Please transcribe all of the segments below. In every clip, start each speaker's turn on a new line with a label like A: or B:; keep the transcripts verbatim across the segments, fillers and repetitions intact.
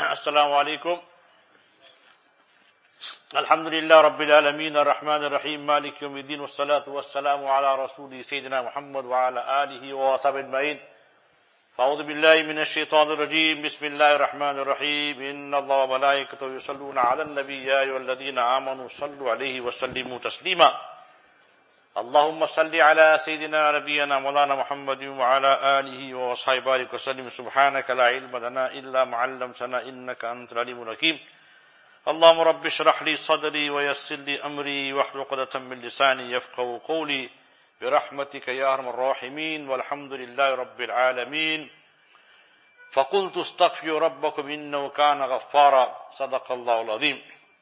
A: Assalamu alaikum. Alhamdulillah Rabbil Alameen Ar-Rahman Ar-Rahim Malik Yawmiddin Wassalatu Wassalamu ala Rasuli Sayyidina Muhammad wa ala alihi wa sahbihi ajma'in. Fa'udhu billahi minash shaitanir rajim. Bismillahir Rahmanir Rahim. Inna Allah wa malaikatahu yusalluna ala an-nabi ya ayyuhalladhina amanu sallu alayhi wa sallimu taslima. Allahumma salli ala Sayyidina Nabiyyina Mawlana Muhammadin wa ala alihi wa sahbihi barik wa sallim. Subhanaka la ilma lana illa ma 'allamtana innaka antal alimul hakim. Allahumma rabbi shrah li sadri wa yassir li amri wahlul 'uqdatan min lisani yafqahu qawli bi rahmatika ya arhamar rahimin walhamdulillahi rabbil alamin. Faqultu astaghfiru rabbakum innahu kana ghaffara. Sadaqallahul azim.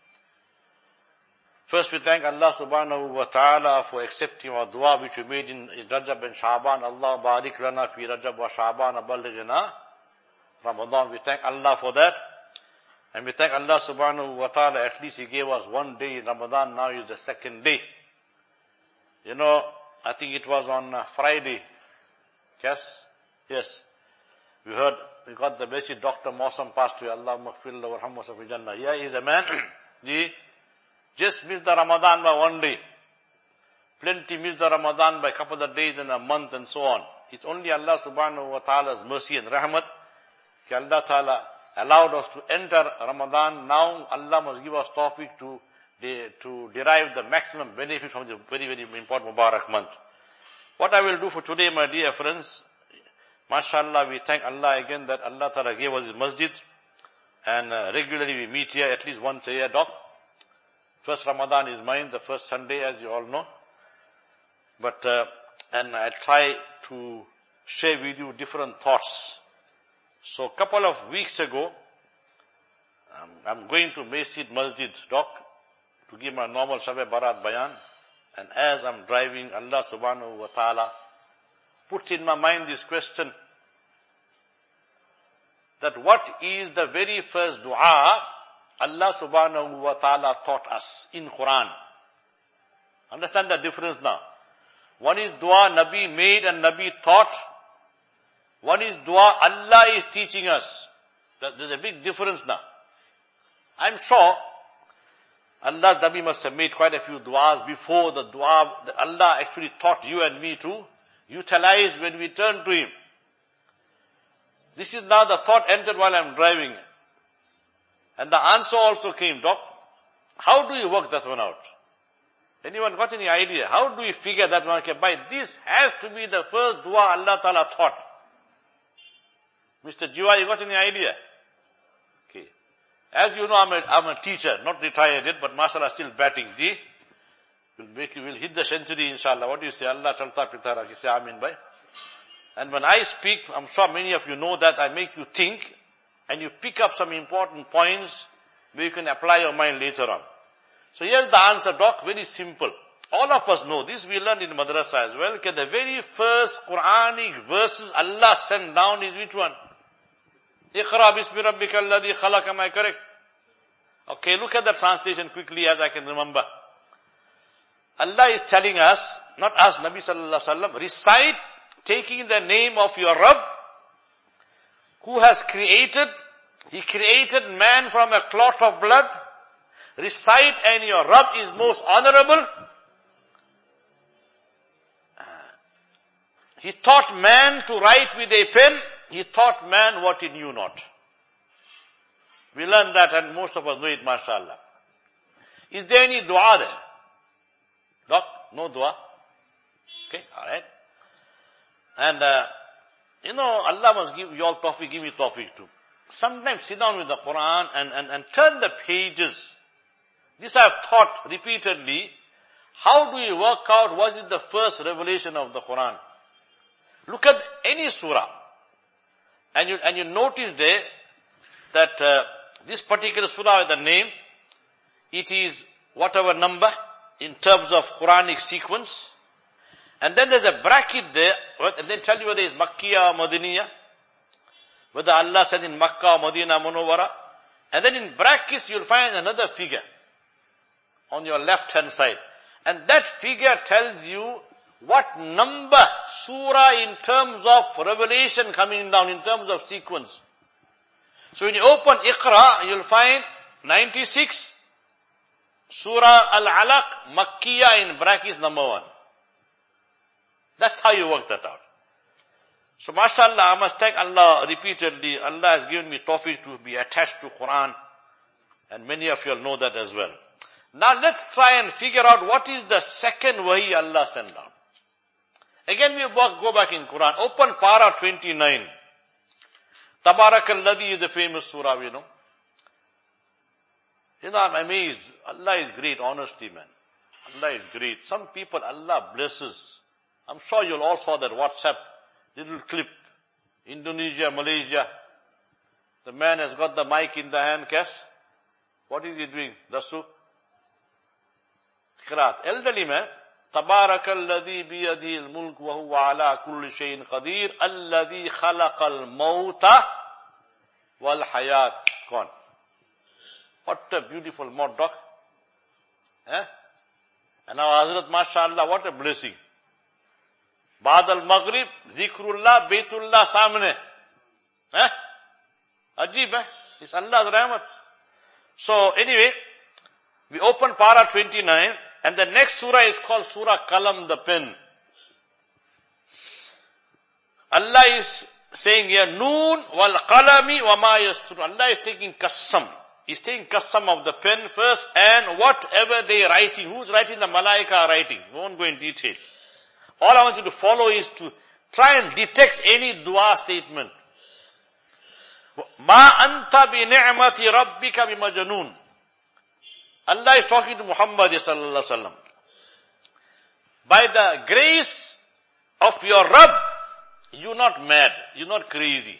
A: First, we thank Allah subhanahu wa ta'ala for accepting our dua which we made in Rajab and Sha'ban. Allah barik lana fi Rajab wa Sha'ban balighna Ramadan. We thank Allah for that. And we thank Allah subhanahu wa ta'ala, at least He gave us one day in Ramadan, now is the second day. You know, I think it was on uh, Friday. Yes? Yes. We heard, we got the blessed Doctor Mawsam passed away. Allah maghfir lahu warhamhu wa fi Jannah. Yeah, he's a man. He just missed the Ramadan by one day. Plenty missed the Ramadan by a couple of days and a month and so on. It's only Allah subhanahu wa ta'ala's mercy and rahmat. Ki Allah ta'ala allowed us to enter Ramadan. Now Allah must give us tawfiq to, de, to derive the maximum benefit from the very, very important Mubarak month. What I will do for today, my dear friends, mashallah, we thank Allah again that Allah ta'ala gave us His masjid. And uh, regularly we meet here at least once a year, Doc. First Ramadan is mine, the first Sunday, as you all know. But, uh, and I try to share with you different thoughts. So a couple of weeks ago, um, I'm going to Masjid Masjid, Doc, to give my normal Shabe Barat Bayan. And as I'm driving, Allah subhanahu wa ta'ala puts in my mind this question, that what is the very first dua Allah subhanahu wa ta'ala taught us in Quran? Understand the difference now. One is dua Nabi made and Nabi taught. One is dua Allah is teaching us. There's a big difference now. I'm sure Allah's Nabi must have made quite a few duas before the dua that Allah actually taught you and me to utilize when we turn to Him. This is now the thought entered while I'm driving. And the answer also came, Doc. How do you work that one out? Anyone got any idea? How do we figure that one? Okay, by this has to be the first dua Allah Ta'ala taught. Mister Jiwa, you got any idea? Okay. As you know, I'm a, I'm a teacher, not retired yet, but mashallah still batting. Ji? We'll make you, we'll hit the century inshallah. What do you say? Allah chalta pitara. You say amin bhai. And when I speak, I'm sure many of you know that I make you think, and you pick up some important points where you can apply your mind later on. So here's the answer, Doc, very simple. All of us know this, we learned in madrasa as well. Okay, the very first Quranic verses Allah sent down is which one? Iqra bismi rabbika alladhi khalaq, am I correct? Okay, look at the translation quickly as I can remember. Allah is telling us, not us, Nabi sallallahu alaihi wasallam, recite taking the name of your Rabb, who has created, He created man from a clot of blood. Recite, and your Rabb is most honorable. Uh, he taught man to write with a pen. He taught man what he knew not. We learned that, and most of us know it, mashallah. Is there any dua there? Doc, no dua? Okay, alright. And, uh, you know, Allah must give you all tawfiq, give me tawfiq too. Sometimes sit down with the Quran and, and, and turn the pages. This I have taught repeatedly. How do you work out what is the first revelation of the Quran? Look at any surah. And you, and you notice there that uh, this particular surah with the name, it is whatever number in terms of Quranic sequence. And then there's a bracket there, and then tell you whether it's Makkiyah or Madiniyah, whether Allah said in Makkah or Madinah Munawwara. And then in brackets you'll find another figure on your left hand side. And that figure tells you what number surah in terms of revelation coming down, in terms of sequence. So when you open Iqra, you'll find ninety-six, Surah Al-Alaq, Makkiyah in brackets number one. That's how you work that out. So mashallah, I must thank Allah repeatedly. Allah has given me tawfiq to be attached to Quran. And many of you all know that as well. Now let's try and figure out what is the second wahi Allah sent down. Again we go back in Quran. Open para twenty-nine. Tabarakalladhi is the famous surah, you know. You know, I'm amazed. Allah is great, honesty, man. Allah is great. Some people, Allah blesses. I'm sure you'll all saw that WhatsApp little clip. Indonesia, Malaysia. The man has got the mic in the hand, Kes. What is he doing? Dasu? Qiraat. Elderly man. Tabarakalladhi biyadihi al-mulk wa huwa ala kulli shayin qadir. Alladhi khalaqal mawta wal hayat. Gone. What a beautiful mouth, doc. Eh? And now Hazrat, mashallah, what a blessing. Ba'd al-Maghrib, Zikrullah, Baytullah, Samne. Eh? Ajib, eh? It's Allah's rahmat. So anyway, we open para twenty-nine, and the next surah is called Surah Qalam, the pen. Allah is saying here, Noon wal qalami wa ma yastur. Allah is taking qasam. He's taking qasam of the pen first, and whatever they are writing, who's writing, the malaika are writing. We won't go in detail. All I want you to follow is to try and detect any dua statement. Ma anta bi ni'mati rabbika bi majnun. Allah is talking to Muhammad sallallahu alaihi wasallam. By the grace of your Rabb, you're not mad, you're not crazy.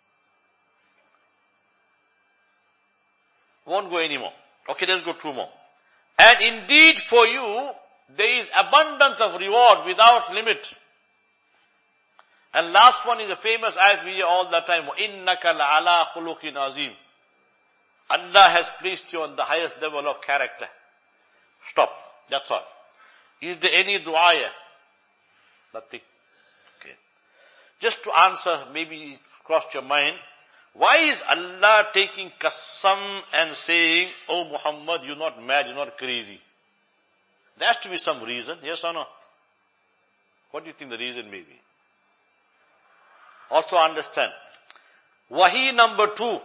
A: Won't go anymore. Okay, let's go two more. And indeed for you, there is abundance of reward without limit. And last one is a famous ayat we hear all the time. إِنَّكَ لَعَلَىٰ خُلُقٍ عَظِيمٍ. Allah has placed you on the highest level of character. Stop. That's all. Is there any dua here? Nothing. Okay. Just to answer, maybe it crossed your mind. Why is Allah taking qasam and saying, oh Muhammad, you're not mad, you're not crazy? There has to be some reason, yes or no? What do you think the reason may be? Also understand, wahi number two,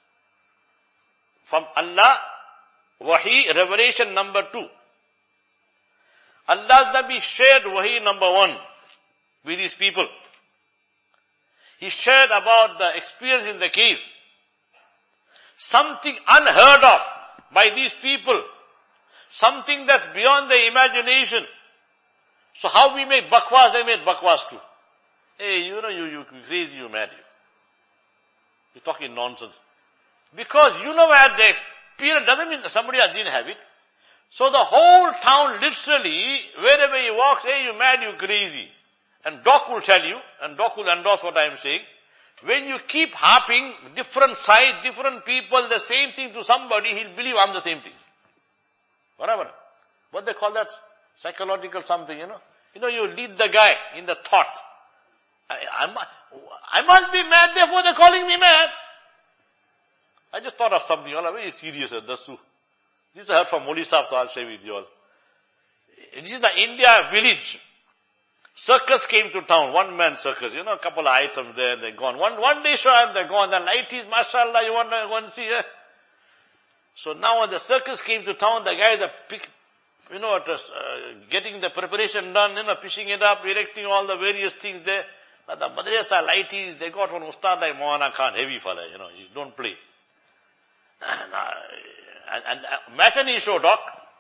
A: from Allah, wahi, revelation number two. Allah's Nabi shared wahi number one with his people. He shared about the experience in the cave. Something unheard of by these people. Something that's beyond their imagination. So how we make bakwas, they made bakwas too. Hey, you know, you, you crazy, you mad. You're talking nonsense. Because you know where the experience doesn't mean somebody else didn't have it. So the whole town literally, wherever he walks, hey, you mad, you crazy. And Doc will tell you, and Doc will endorse what I am saying, when you keep harping different sides, different people, the same thing to somebody, he'll believe I'm the same thing. Whatever. What they call that? Psychological something, you know. You know, you lead the guy in the thought. I, I, I must be mad, therefore they're calling me mad. I just thought of something, all very serious, Dasu. This I heard from Moli Sahib, so I'll share with you all. This is the India village. Circus came to town, one man circus, you know, a couple of items there, they're gone. One, one day show and they're gone. The light is, mashallah, you want to go and see, eh? So now when the circus came to town, the guys are pick, you know, it was, uh, getting the preparation done, you know, pushing it up, erecting all the various things there. Now the madrasa lighties, they got one ustad like Maulana Khan, heavy fella, you know, you don't play. And, uh, and, and uh, matinee show, doc.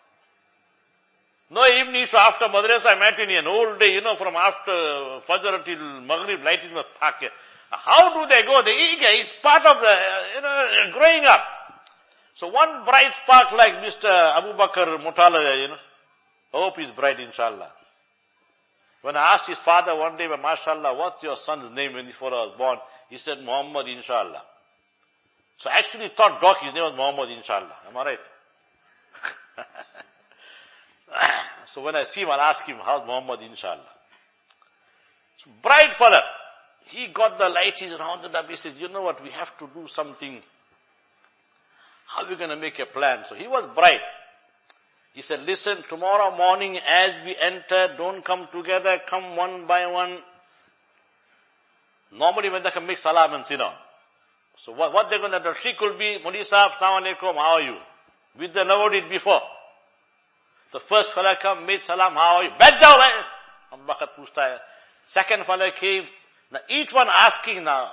A: No evening show after madrasa matinee, an whole day, you know, from after Fajr till Maghrib, light is not park. How do they go? They, it's part of the, you know, growing up. So one bright spark like Mister Abu Bakr Mutala, you know, I hope he's bright, inshallah. When I asked his father one day, mashallah, what's your son's name when before I was born? He said, Muhammad, inshallah. So I actually thought Doc, his name was Muhammad, inshallah. Am I right? So when I see him, I'll ask him, how's Muhammad, inshallah? Bright fella. He got the lights around the Nabi. He says, you know what, we have to do something How are we going to make a plan? So he was bright. He said, listen, tomorrow morning as we enter, don't come together, come one by one. Normally when they can make salam and sit down. So what, what they're going to do, the trick will be, Mudi Sahib, Assalamu alaikum, how are you? With the never did before. The first fella come, made salam, how are you? Back down, right? Bakat puchta hai. Second fella came. Now each one asking now,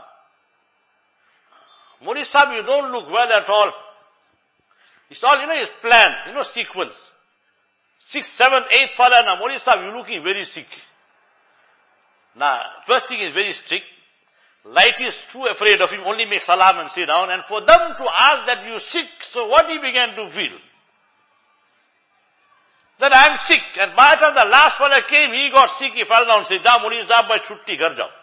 A: Mudi Sahib, you don't look well at all. It's all, you know, it's planned, you know, sequence. Six, seven, eight fella now, Mudi Sahib, you're looking very sick. Now, first thing is very strict. Light is too afraid of him, only make salam and sit down. And for them to ask that you sick, so what he began to feel? That I am sick. And by the time the last fella came, he got sick, he fell down, said, Ja Mudi Sahib by chutti ghar jao.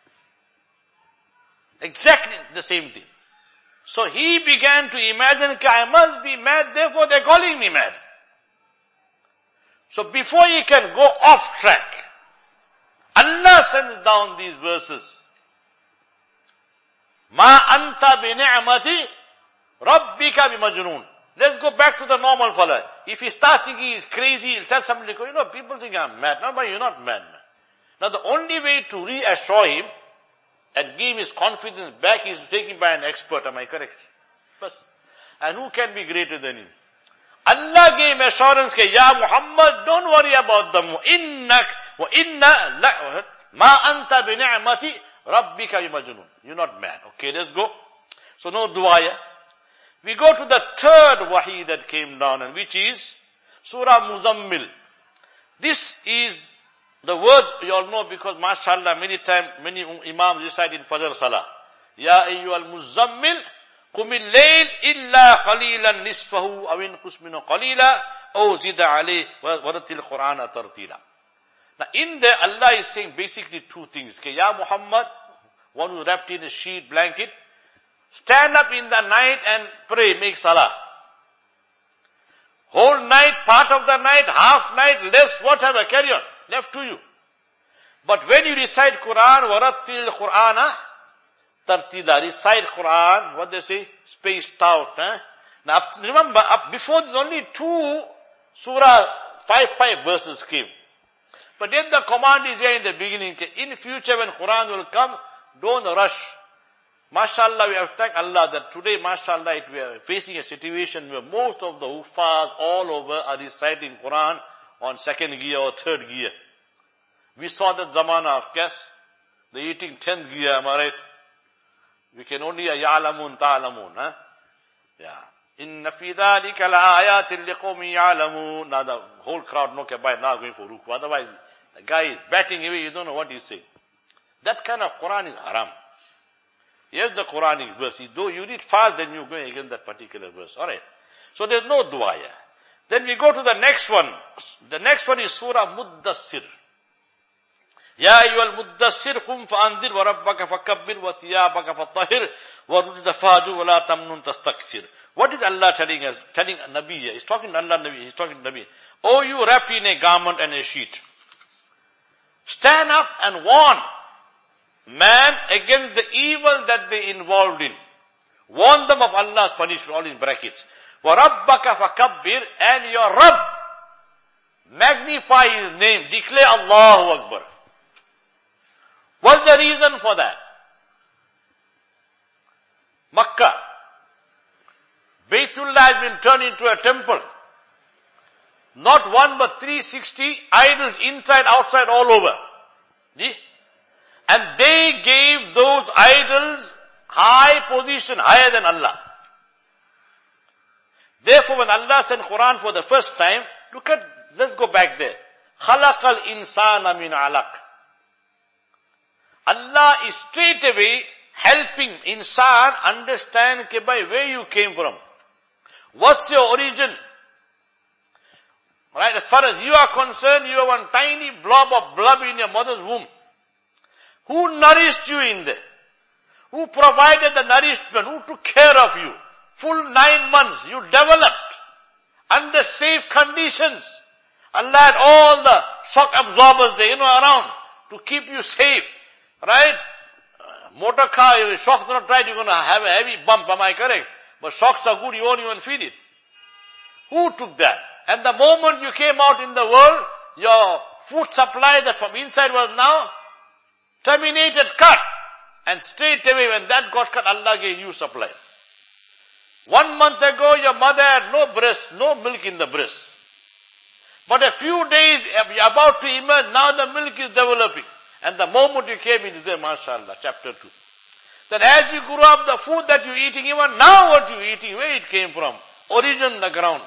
A: Exactly the same thing. So he began to imagine, I must be mad, therefore they're calling me mad. So before he can go off track, Allah sends down these verses. Ma anta bi ni'mati rabbika bi majnoon. Let's go back to the normal fella. If he starts thinking he's crazy, he'll tell somebody, you know, people think I'm mad. No, but you're not mad. Now the only way to reassure him and give his confidence back is to take him by an expert. Am I correct? Yes. And who can be greater than him? Allah gave assurance, Ya Muhammad, don't worry about them. Innak wa inna la, ma anta bi ni'mati rabbika bi majnoon. You're not mad. Okay, let's go. So no dua. We go to the third wahi that came down, and which is Surah Muzammil. This is the words you all know because mashallah many times many imams recite in Fajr Salah. Ya ayyuhal muzammil qumil layl illa qalilan nisfahu aw inqus minhu qalila aw zid alayhi wa rattil Qur'ana tartila. Now in there Allah is saying basically two things. Okay, Ya Muhammad, one who wrapped in a sheet blanket, stand up in the night and pray, make salah. Whole night, part of the night, half night, less, whatever, carry on. Left to you. But when you recite Quran, warattil Qur'ana tartila, recite Quran, what they say, spaced out. Eh? Now remember, up before this only two surah, five, five verses came. But then the command is here in the beginning, in future when Quran will come, don't rush. MashaAllah, we have thanked Allah that today, MashaAllah, we are facing a situation where most of the Hufaz all over are reciting Quran on second gear or third gear. We saw that zamana of guess, they're eating tenth gear, am I right? We can only ya'lamun ta'lamun, huh? Yeah. Inna fi dhalika la'ayatin liqawmin ya'lamun. Now the whole crowd know by now going for ruku. Otherwise, the guy is batting away, you don't know what he's saying. That kind of Quran is haram. Here's the Quranic verse. Though you read fast, then you're going against that particular verse. Alright. So there's no dua here. Then we go to the next one. The next one is Surah Muddassir. Ya ayyuhal muddassir qum fa'andir wa rabbaka fakabbir wa thiyabaka fatahhir wa rujza fahjur wa la tamnun tastakthir. What is Allah telling us? Telling Nabi here. He's talking to Allah Nabi. He's talking to Nabi. Oh, you wrapped in a garment and a sheet. Stand up and warn man against the evil that they involved in. Warn them of Allah's punishment, all in brackets. وَرَبَّكَ فَكَبِّرْ, and your Rabb, magnify His name, declare Allahu Akbar. What's the reason for that? Makkah, Baytullah has been turned into a temple. Not one but three hundred sixty idols inside, outside, all over. See? And they gave those idols high position, higher than Allah. Therefore, when Allah sent Quran for the first time, look at, let's go back there. خَلَقَ الْإِنسَانَ مِنْ عَلَقٍ. Allah is straight away helping insan understand ke by where you came from. What's your origin? Right, as far as you are concerned, you are one tiny blob of blood in your mother's womb. Who nourished you in there? Who provided the nourishment? Who took care of you? Full nine months, you developed under safe conditions. Allah had all the shock absorbers there, you know, around to keep you safe. Right? Uh, motor car, if the shock is not right, you're going to have a heavy bump, am I correct? But socks are good, you won't even feed it. Who took that? And the moment you came out in the world, your food supply that from inside was now terminated, cut. And straight away when that got cut, Allah gave you supply. One month ago, your mother had no breast, no milk in the breast. But a few days, you're about to emerge, now the milk is developing. And the moment you came, it is there, mashallah, chapter two. Then as you grew up, the food that you're eating, even now what you're eating, where it came from? Origin, the ground.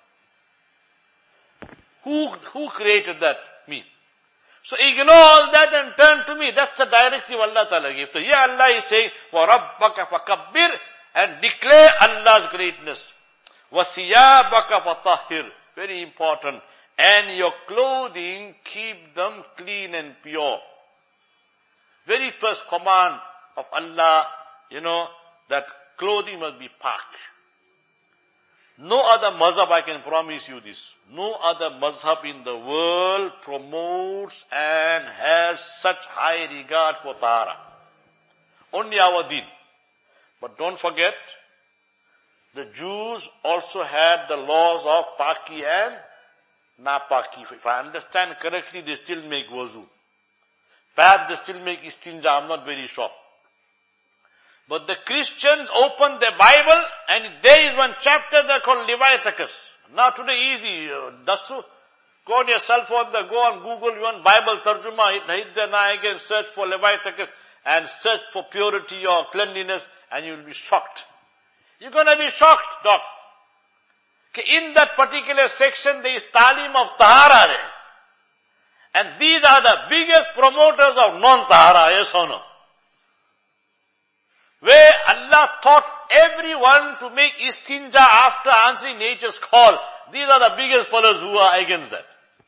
A: Who, who created that? Me. So ignore all that and turn to me. That's the directive Allah Ta'ala gave. So here Allah is saying, وَرَبَّكَ فَكَبِّرْ, and declare Allah's greatness. وَثِيَابَكَ فَطَهِّرْ, very important. And your clothing, keep them clean and pure. Very first command of Allah, you know, that clothing must be packed. No other mazhab, I can promise you this, no other mazhab in the world promotes and has such high regard for tahara. Only our deen. But don't forget, the Jews also had the laws of paki and napaki. If I understand correctly, they still make wuzu. Perhaps they still make istinja, I'm not very sure. But the Christians open their Bible and there is one chapter they called Leviticus. Now today easy, uh, Dasu, go on your cell phone, go on Google, you want Bible Tarjuma, hit, hit the na again, search for Leviticus and search for purity or cleanliness and you will be shocked. You're gonna be shocked, doc. In that particular section there is talim of tahara there. And these are the biggest promoters of non-tahara, yes or no? Where Allah taught everyone to make istinja after answering nature's call. These are the biggest fellows who are against that.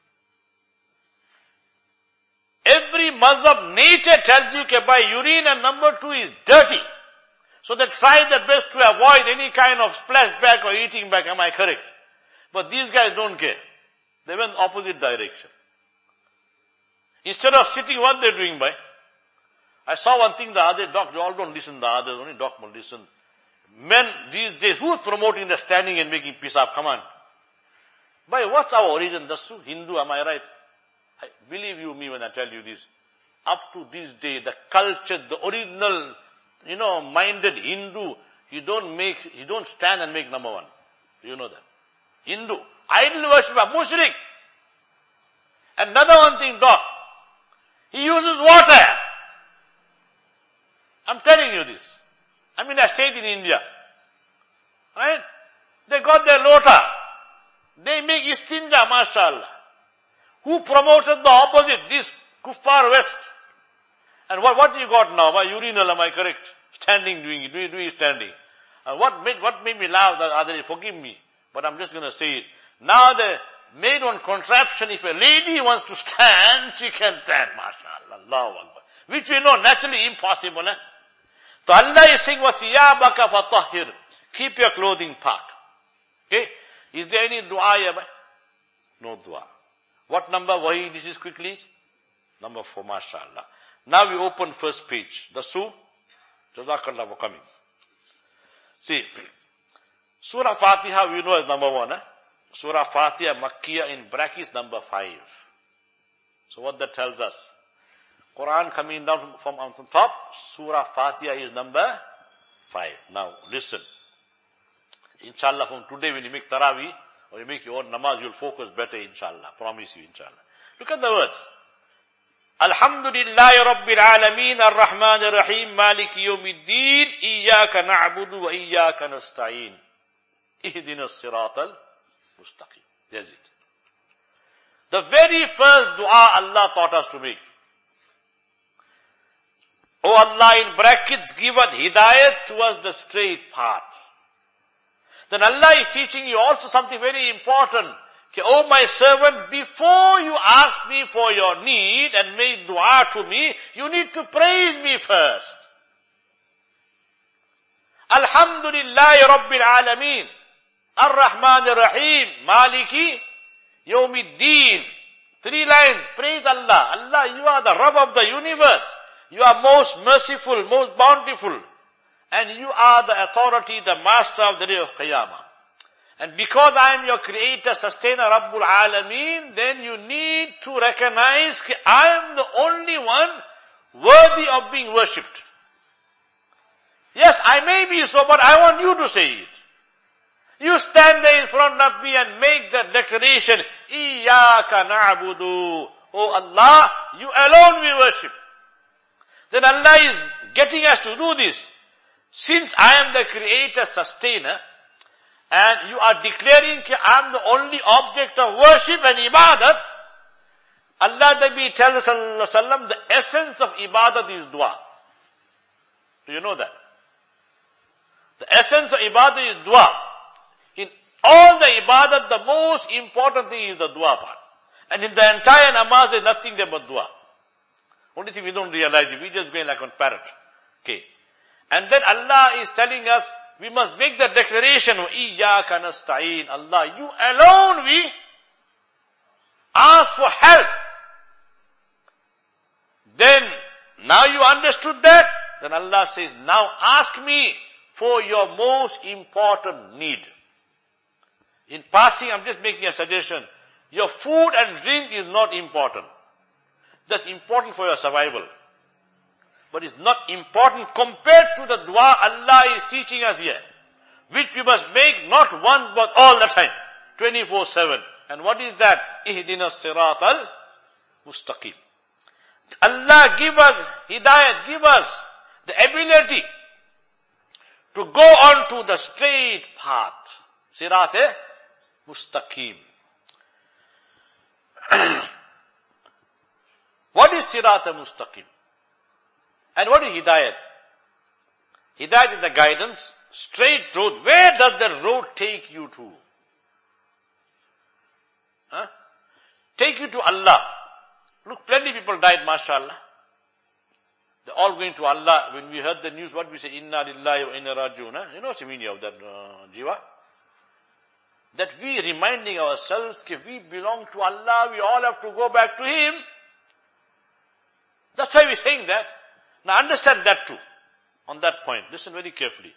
A: Every mazhab, nature tells you that by urine and number two is dirty. So they try their best to avoid any kind of splashback or eating back, am I correct? But these guys don't care. They went opposite direction. Instead of sitting, what they're doing by? I saw one thing the other, doc, you all don't listen, the others, only doc will listen. Men these days, who is promoting the standing and making peace up? Come on. By what's our origin? Dasu, Hindu, am I right? I believe you me when I tell you this. Up to this day, the culture, the original, you know, minded Hindu, you don't make, you don't stand and make number one. Do you know that? Hindu, idol worshipper, mushrik. Another one thing, doc, he uses water. I'm telling you this. I mean, I say it in India. Right? They got their lota. They make istinja, mashallah. Who promoted the opposite? This kuffar West. And what, what you got now? By urinal, am I correct? Standing, doing it, doing, doing standing. And what made, what made me laugh, that other, forgive me, but I'm just gonna say it. Now they made one contraption, if a lady wants to stand, she can stand, mashallah, Allahu Akbar. Which we know naturally impossible, eh? So Allah is saying, وَثِيَابَكَ فَطَهِّرْ, keep your clothing packed. Okay? Is there any dua here? No dua. What number, wahi, this is quickly? Number four, mashallah. Now we open first page. The Surah, Jazakallah for coming. See, Surah Fatiha we know as number one. Eh? Surah Fatiha, Makkiyah in brackets, number five. So what that tells us? Quran coming down from, from, from top, Surah Fatiha is number five. Now listen. Inshallah, from today when you make Taraweeh, or you make your own namaz, you'll focus better, inshallah. Promise you, inshallah. Look at the words. Alhamdulillahi Rabbil Alameen, Ar-Rahman Ar-Rahim, Maliki Yawmiddin, Iyaka na'budu wa Iyaka nasta'een. Ihdina as-siratal mustaqim. There's it. The very first dua Allah taught us to make. Oh Allah, in brackets, give us hidayat towards the straight path. Then Allah is teaching you also something very important. Okay, oh my servant, before you ask me for your need and make dua to me, you need to praise me first. Alhamdulillahi Rabbil Alameen, Ar-Rahman Ar-Rahim, Maliki Yawmiddin. Three lines, praise Allah. Allah, you are the Rabb of the universe. You are most merciful, most bountiful. And you are the authority, the master of the day of Qiyamah. And because I am your creator, sustainer, Rabbul Alameen, then you need to recognize that I am the only one worthy of being worshipped. Yes, I may be so, but I want you to say it. You stand there in front of me and make the declaration, Iyaka na'budu. Oh Allah, you alone we worship. Then Allah is getting us to do this. Since I am the creator, sustainer, and you are declaring that I am the only object of worship and ibadat, Allah Nabi tells us, sallallahu alaihi wasallam, the essence of ibadat is dua. Do you know that? The essence of ibadat is dua. In all the ibadat, the most important thing is the dua part. And in the entire namaz, there is nothing there but dua. Only thing we don't realize it, we just going like on parrot. Okay. And then Allah is telling us, we must make the declaration, Iyyaka nasta'een. Allah, you alone we ask for help. Then, now you understood that? Then Allah says, now ask me for your most important need. In passing, I'm just making a suggestion. Your food and drink is not important. That's important for your survival. But it's not important compared to the dua Allah is teaching us here. Which we must make not once but all the time. twenty-four seven. And what is that? Ihdina sirat al-mustaqim. Allah give us hidayat, give us the ability to go on to the straight path. Sirat mustaqim. What is sirat mustaqim? And what is hidayat? Hidayat is the guidance, straight road. Where does the road take you to? Huh? Take you to Allah. Look, plenty of people died, mashallah. They're all going to Allah. When we heard the news, what we say, Inna lillahi wa inna rajiun. Huh? You know what's the meaning of that, uh, jiva? That we reminding ourselves, if we belong to Allah, we all have to go back to Him. That's why we're saying that. Now understand that too. On that point, listen very carefully.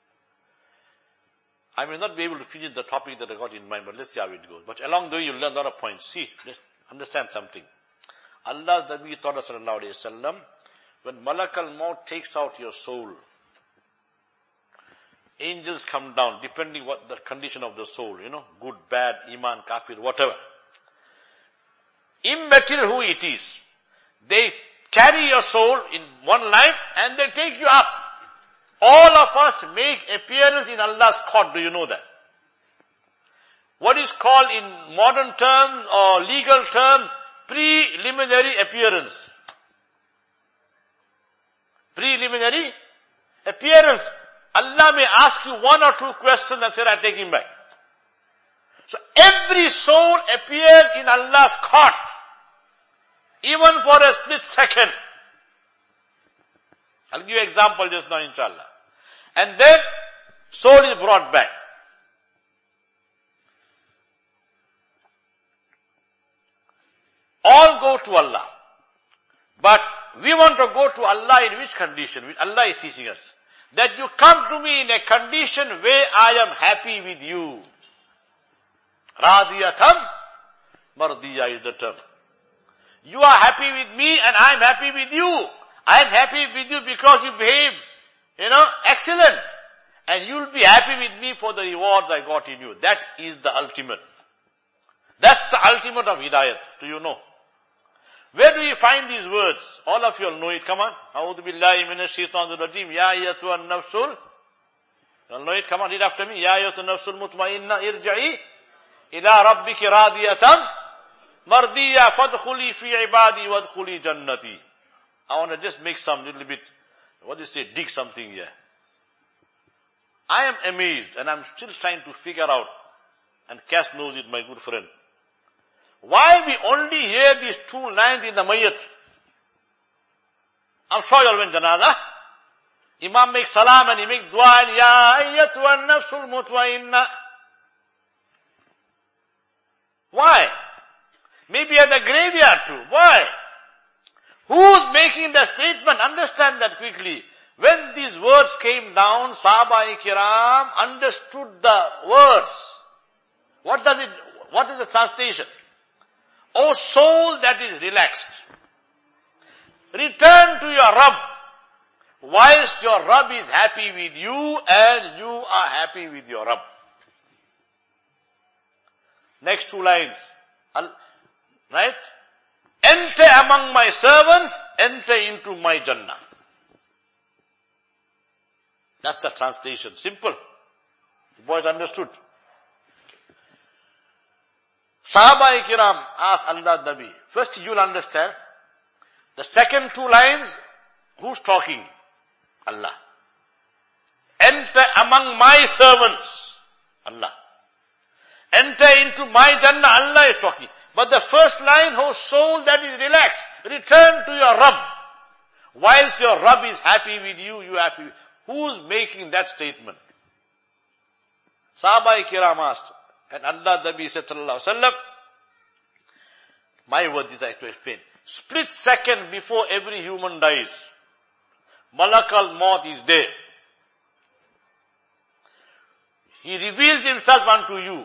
A: I may not be able to finish the topic that I got in mind, but let's see how it goes. But along the way, you'll learn a lot of points. See, let's understand something. Allah's Nabi taught us, sallallahu alayhi wasallam, when Malak al-Maut takes out your soul, angels come down, depending what the condition of the soul, you know, good, bad, iman, kafir, whatever. Immaterial who it is. They carry your soul in one life and they take you up. All of us make appearance in Allah's court. Do you know that? What is called in modern terms or legal terms, preliminary appearance. Preliminary appearance. Allah may ask you one or two questions and say, I take him back. So every soul appears in Allah's court. Even for a split second. I'll give you an example just now, inshallah. And then, soul is brought back. All go to Allah. But we want to go to Allah in which condition? Which Allah is teaching us. That you come to me in a condition where I am happy with you. Radiyatam mardiya is the term. You are happy with me and I am happy with you. I am happy with you because you behave, you know, excellent. And you will be happy with me for the rewards I got in you. That is the ultimate. That's the ultimate of hidayat. Do you know? Where do you find these words? All of you all know it. Come on. A'udhu billahi minash shaitanir rajim. Ya ayyatuhan nafsul. You all know it. Come on, read after me. Ya ayyatuhan nafsul mutmainna irja'i ila rabbiki radiyatam mardiya fadkhuli fi ibadi wadkhuli jannati. I want to just make some little bit, what do you say, dig something here. I am amazed and I'm still trying to figure out, and Cass knows it, my good friend. Why we only hear these two lines in the Mayyat? I'm sure you all went janazah. Imam makes salam and he makes dua and ya ayyatuhan nafsul mutmainna. Why? Maybe at the graveyard too. Why? Who's making the statement? Understand that quickly. When these words came down, Sahaba Kiram understood the words. What does it, what is the translation? O soul that is relaxed, return to your Rabb, whilst your Rabb is happy with you and you are happy with your Rabb. Next two lines. Right? Enter among my servants, enter into my Jannah. That's the translation. Simple. The boys understood. Sahaba Kiram asked Allah Nabi, first you'll understand. The second two lines, who's talking? Allah. Enter among my servants. Allah. Enter into my Jannah. Allah is talking. But the first line, oh soul that is relaxed, return to your Rabb. Whilst your Rabb is happy with you, you are happy with who's making that statement? Sahaba Kiram asked, and Allah Nabi said, sallallahu alaihi wasallam, my word is I have to explain. Split second before every human dies, Malak al-Maut is there. He reveals himself unto you.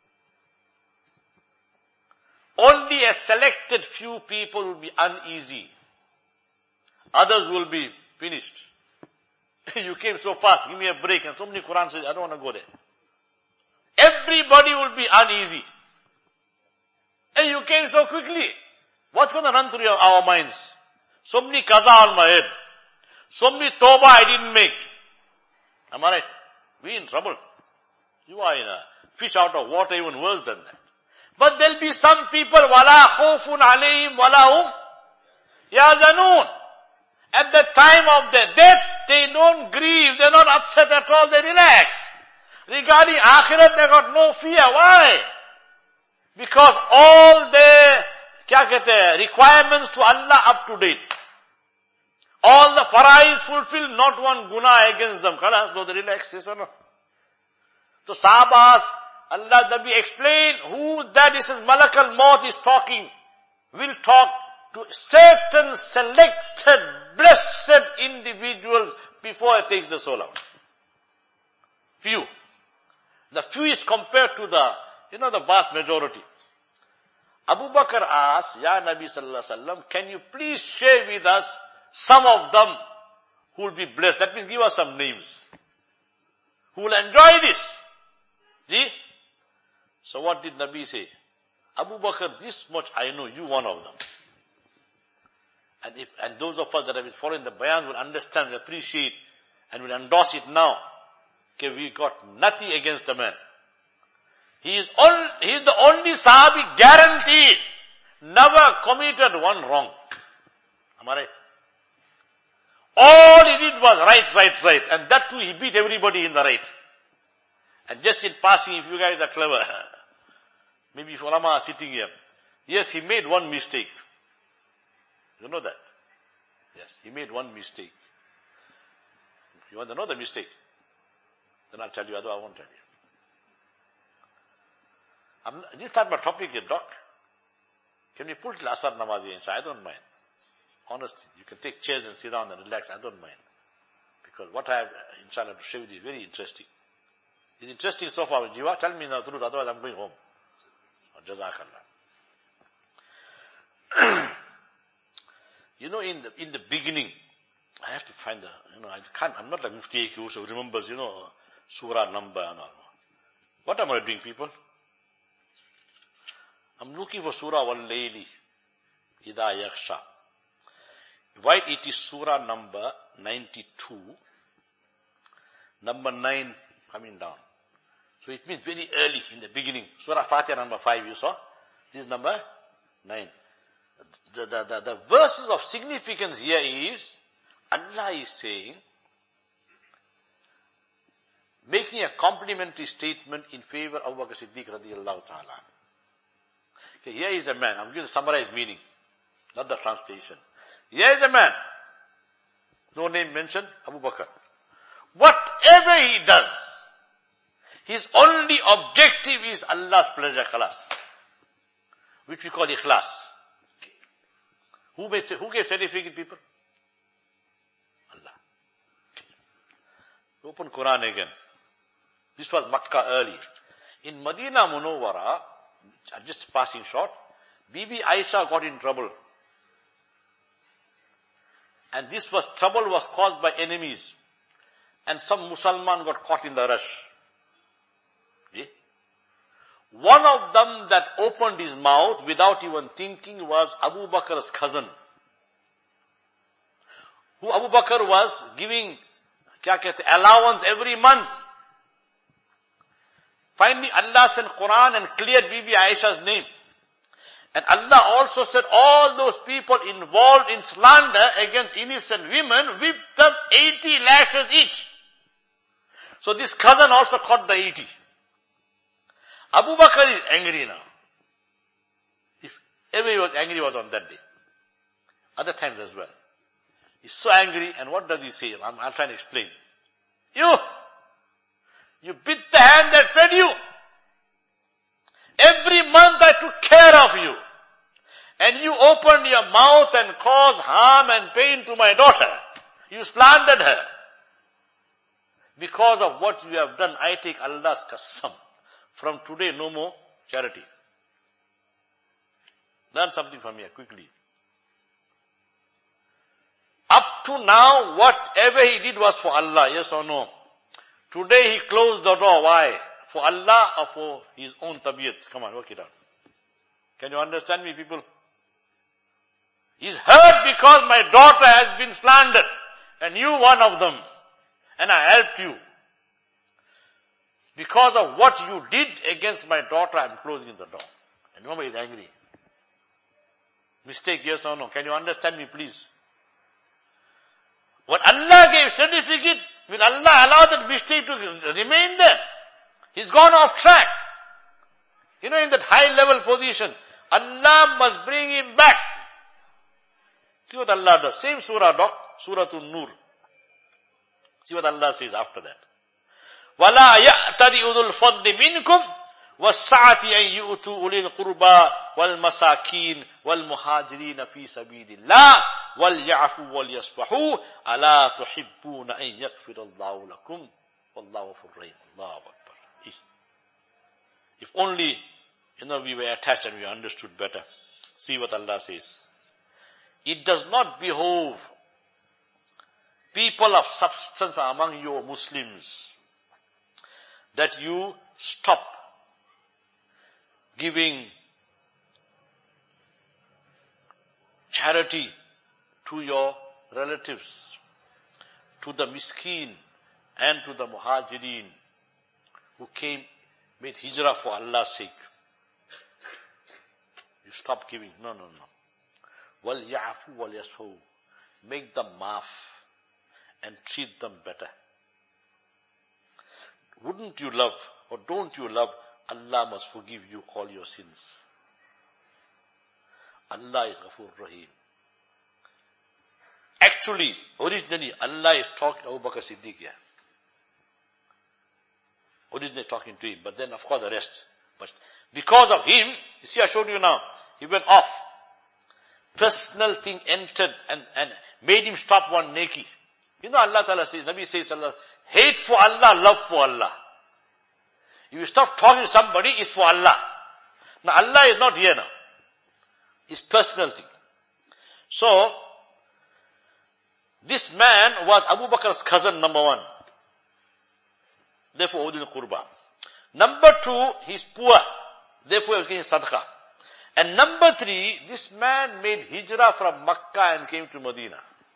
A: Only a selected few people will be uneasy. Others will be finished. You came so fast, give me a break. And so many Quran says, I don't want to go there. Everybody will be uneasy. And you came so quickly. What's going to run through your, our minds? So many qaza on my head. So many tawbah I didn't make. Am I right? We in trouble. You are in a fish out of water, even worse than that. But there'll be some people, wala khawfun alayhim wala hum yazanun. At the time of their death, they don't grieve, they're not upset at all, they relax. Regarding akhirat, they got no fear. Why? Because all their kya kehte hai, requirements to Allah up to date. All the farais fulfilled, not one guna against them. Khalas, no, they relax, yes or no? So Sahabas, Allah Nabi explained who that is, Malak al-Maut is talking, will talk to certain selected, blessed individuals before it takes the soul out. Few. The few is compared to the, you know, the vast majority. Abu Bakr asked, Ya Nabi sallallahu alaihi wasallam, can you please share with us some of them who will be blessed? That means give us some names. Who will enjoy this? See? So what did Nabi say? Abu Bakr, this much I know, you one of them. And if, and those of us that have been following the bayan will understand, will appreciate, and will endorse it now. Okay, we got nothing against the man. He is all, he is the only Sahabi guaranteed, never committed one wrong. Am I right? All he did was right, right, right. And that too, he beat everybody in the right. And just in passing, if you guys are clever, maybe if ulama are sitting here, yes, he made one mistake. You know that? Yes, he made one mistake. You want to know the mistake? Then I'll tell you, otherwise I won't tell you. I'm, this type of topic here, doc. Can we put Asar Namazi inside? I don't mind. Honestly, you can take chairs and sit down and relax. I don't mind. Because what I have, inshallah, to share with you is very interesting. It's interesting so far. Jiva, tell me the truth, otherwise I'm going home. Jazakallah. You know, in the, in the beginning, I have to find the, you know, I can't, I'm not like Mufti who remembers, you know, surah number and all. What am I doing, people? I'm looking for surah wal layli, idha yakhsha. Why it is surah number ninety-two, number nine coming down. So it means very early in the beginning. Surah Fatiha number five, you saw? This is number nine. The, the, the, the verses of significance here is, Allah is saying, making a complimentary statement in favor of Abu Bakr Siddiq radiyallahu ta'ala. Okay, here is a man. I'm going to summarize meaning, not the translation. Here is a man. No name mentioned, Abu Bakr. Whatever he does, his only objective is Allah's pleasure, khalas. Which we call ikhlas. Who made, who gave certificate, people? Allah. Open Quran again. This was Makkah early. In Medina Munawwara, just passing short, Bibi Aisha got in trouble. And this was, trouble was caused by enemies. And some Musliman got caught in the rush. See? One of them that opened his mouth without even thinking was Abu Bakr's cousin. Who Abu Bakr was giving kya kehte, allowance every month. Finally Allah sent Quran and cleared Bibi Aisha's name. And Allah also said all those people involved in slander against innocent women, whip them eighty lashes each. So this cousin also caught the eighty. Abu Bakr is angry now. If ever he was angry, he was on that day. Other times as well. He's so angry, and what does he say? I'm, I'll try and explain. You! You bit the hand that fed you. Every month I took care of you. And you opened your mouth and caused harm and pain to my daughter. You slandered her. Because of what you have done, I take Allah's qasam. From today, no more charity. Learn something from here quickly. Up to now, whatever he did was for Allah, yes or no? Today he closed the door. Why? For Allah or for his own tabiyat? Come on, work it out. Can you understand me, people? He's hurt because my daughter has been slandered. And you one of them. And I helped you. Because of what you did against my daughter, I'm closing the door. And remember, he's angry. Mistake, yes or no? Can you understand me, please? When Allah gave certificate, will Allah allow that mistake to remain there? He's gone off track. You know, in that high level position, Allah must bring him back. See what Allah does. Same surah, doc, Surah An-Nur. See what Allah says after that. وَلَا يَأْتَرِ أُذُو الْفَضْلِ مِنْكُمْ وَالسَّعَةِ أَنْ يُؤْتُوا أُولِي الْقُرْبَى وَالْمَسَاكِينَ وَالْمُهَاجِرِينَ فِي سَبِيلِ اللَّهِ وَلْيَعْفُوا وَلْيَصْفَحُوا أَلَا تُحِبُّونَ أَنْ يَغْفِرَ اللَّهُ لَكُمْ وَاللَّهُ غَفُورٌ رَحِيمٌ. Allahu Akbar. If only, you know, we were attached and we understood better. See what Allah says. It does not behove people of substance among you Muslims that you stop giving charity to your relatives, to the miskin and to the muhajirin who came, made hijrah for Allah's sake. You stop giving. No, no, no. وَلْيَعْفُوا وَلْيَصْفَحُوا. Make them maaf and treat them better. Wouldn't you love, or don't you love, Allah must forgive you all your sins. Allah is Ghafoor Rahim. Actually, originally, Allah is talking to Abu Bakr Siddiq here. Originally talking to him, but then of course the rest. But because of him, you see I showed you now, he went off. Personal thing entered and, and made him stop one neki. You know Allah Ta'ala says, Nabi says, Allah, hate for Allah, love for Allah. If you stop talking to somebody, it's for Allah. Now Allah is not here now. It's personal thing. So, this man was Abu Bakr's cousin, number one. Therefore, Udin Qurba. Number two, he's poor. Therefore, he was getting sadaqah. And number three, this man made hijrah from Makkah and came to Medina.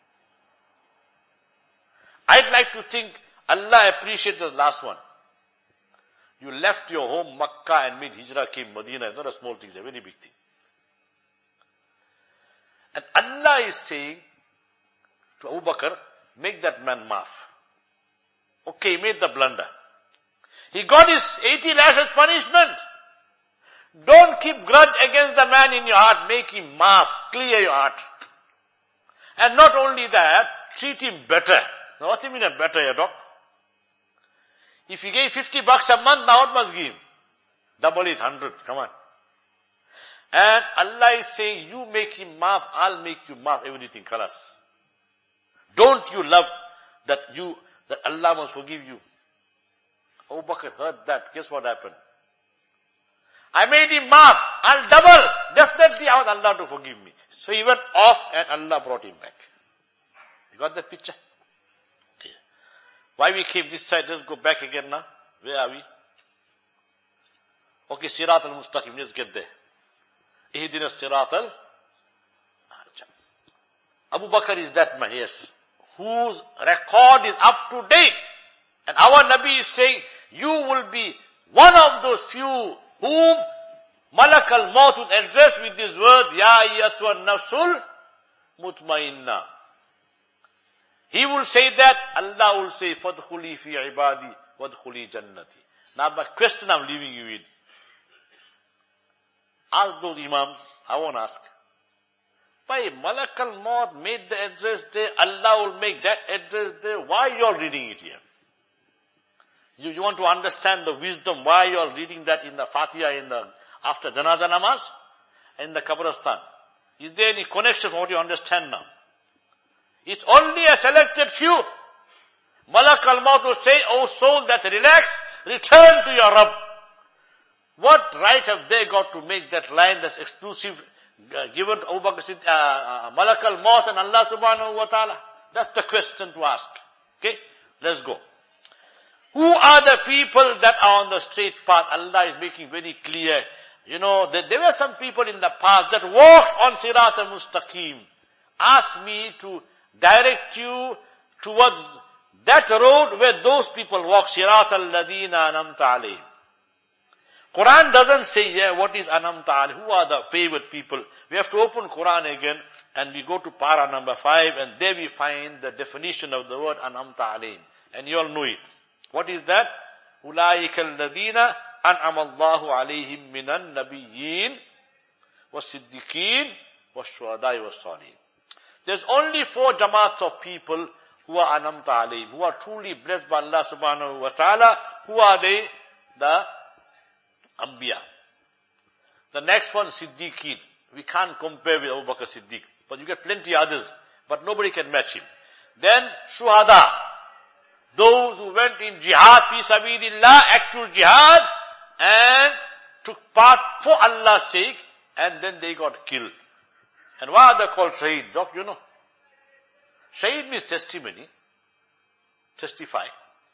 A: I'd like to think Allah appreciates the last one. You left your home Makkah and made hijrah, came Medina. It's not a small thing, it's a very big thing. And Allah is saying to Abu Bakr, make that man maaf. Okay, he made the blunder. He got his eighty lashes punishment. Don't keep grudge against the man in your heart. Make him maaf. Clear your heart. And not only that, treat him better. Now what's it mean a better, your doc? If you gave fifty bucks a month, now what must give him? Double it, hundred. Come on. And Allah is saying, you make him maaf, I'll make you maaf, everything, khalas. Don't you love that you that Allah must forgive you. Abu Bakr heard that. Guess what happened? I made him maaf. I'll double. Definitely I want Allah to forgive me. So he went off and Allah brought him back. You got that picture? Okay. Why we came this side? Let's go back again now. Where are we? Okay, Sirat al-Mustaqim. Let's get there. Ihdina Sirat al Abu Bakr is that man, yes, whose record is up to date. And our Nabi is saying, you will be one of those few whom Malak al-Maut would address with these words, Ya ayyatuha nafsul mutmainna. He will say that, Allah will say, Fadkhuli fi ibadi, wadkhuli jannati. Now my question I'm leaving you with. Ask those imams, I won't ask. Why Malak al-Maut made the address there, Allah will make that address there. Why are you all reading it here? You, you want to understand the wisdom, why you are reading that in the Fatiha, in the, after Janazah Namaz, in the Qabristan. Is there any connection for what you understand now? It's only a selected few. Malak al-Maut will say, oh soul that relax, return to your Rabb. What right have they got to make that line that's exclusive, uh, given to Abu Bakr, uh, uh, Malak al-Maut and Allah subhanahu wa ta'ala? That's the question to ask. Okay? Let's go. Who are the people that are on the straight path? Allah is making very clear. You know, that there were some people in the past that walked on Sirat al-Mustaqim. Ask me to direct you towards that road where those people walk. Sirat al-Ladina anamta alayhim. Quran doesn't say here what is anamta alayhim. Who are the favored people? We have to open Quran again and we go to para number five and there we find the definition of the word anamta alayhim. And you all know it. What is that? Ulaika alladhina an'ama Allahu alayhim minan nabiyyin was-siddiqeen was-shuhada'i was-salihin. There's only four jamaats of people who are anamta alayhim, who are truly blessed by Allah subhanahu wa ta'ala. Who are they? The Anbiya. The next one, Siddiqeen. We can't compare with Abu Bakr Siddiq, but you get plenty others, but nobody can match him. Then Shuhada. Those who went in jihad fi sabidillah, actual jihad, and took part for Allah's sake, and then they got killed. And why are they called shaheed? Doc, you know? Shaheed means testimony. Testify.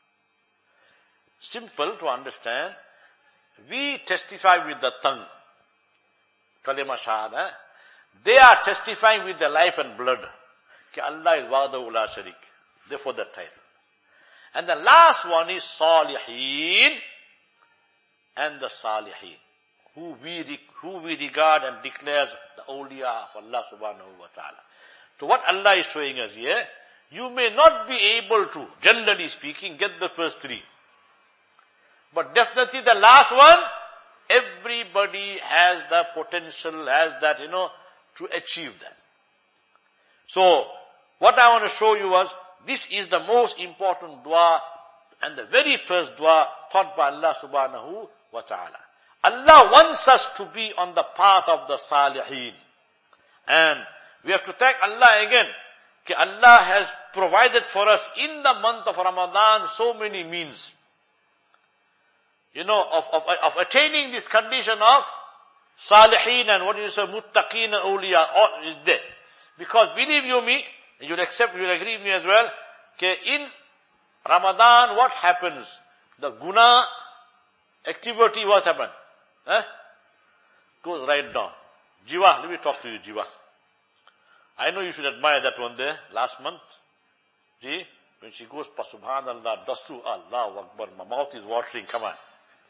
A: Simple to understand. We testify with the tongue. Kalima shahada. They are testifying with their life and blood. Ki Allah is wahdahu la sharik. Therefore that title. And the last one is Salihin and the Salihin, who we, who we regard and declares the awliya of Allah subhanahu wa ta'ala. So what Allah is showing us here, you may not be able to, generally speaking, get the first three. But definitely the last one, everybody has the potential, has that, you know, to achieve that. So, what I want to show you was, this is the most important dua and the very first dua taught by Allah subhanahu wa ta'ala. Allah wants us to be on the path of the Salihin. And we have to thank Allah again. That Allah has provided for us in the month of Ramadan so many means. You know, of, of, of attaining this condition of Salihin and what you say, Muttaqeen and Awliya, all is there. Because believe you me, you'll accept, you'll agree with me as well, okay, in Ramadan, what happens? The guna activity, what happened? Eh? Goes right down. Jiva, let me talk to you, Jiva. I know you should admire that one there, last month. See, when she goes, Subhanallah, Dasu, Allahu Akbar, my mouth is watering, come on.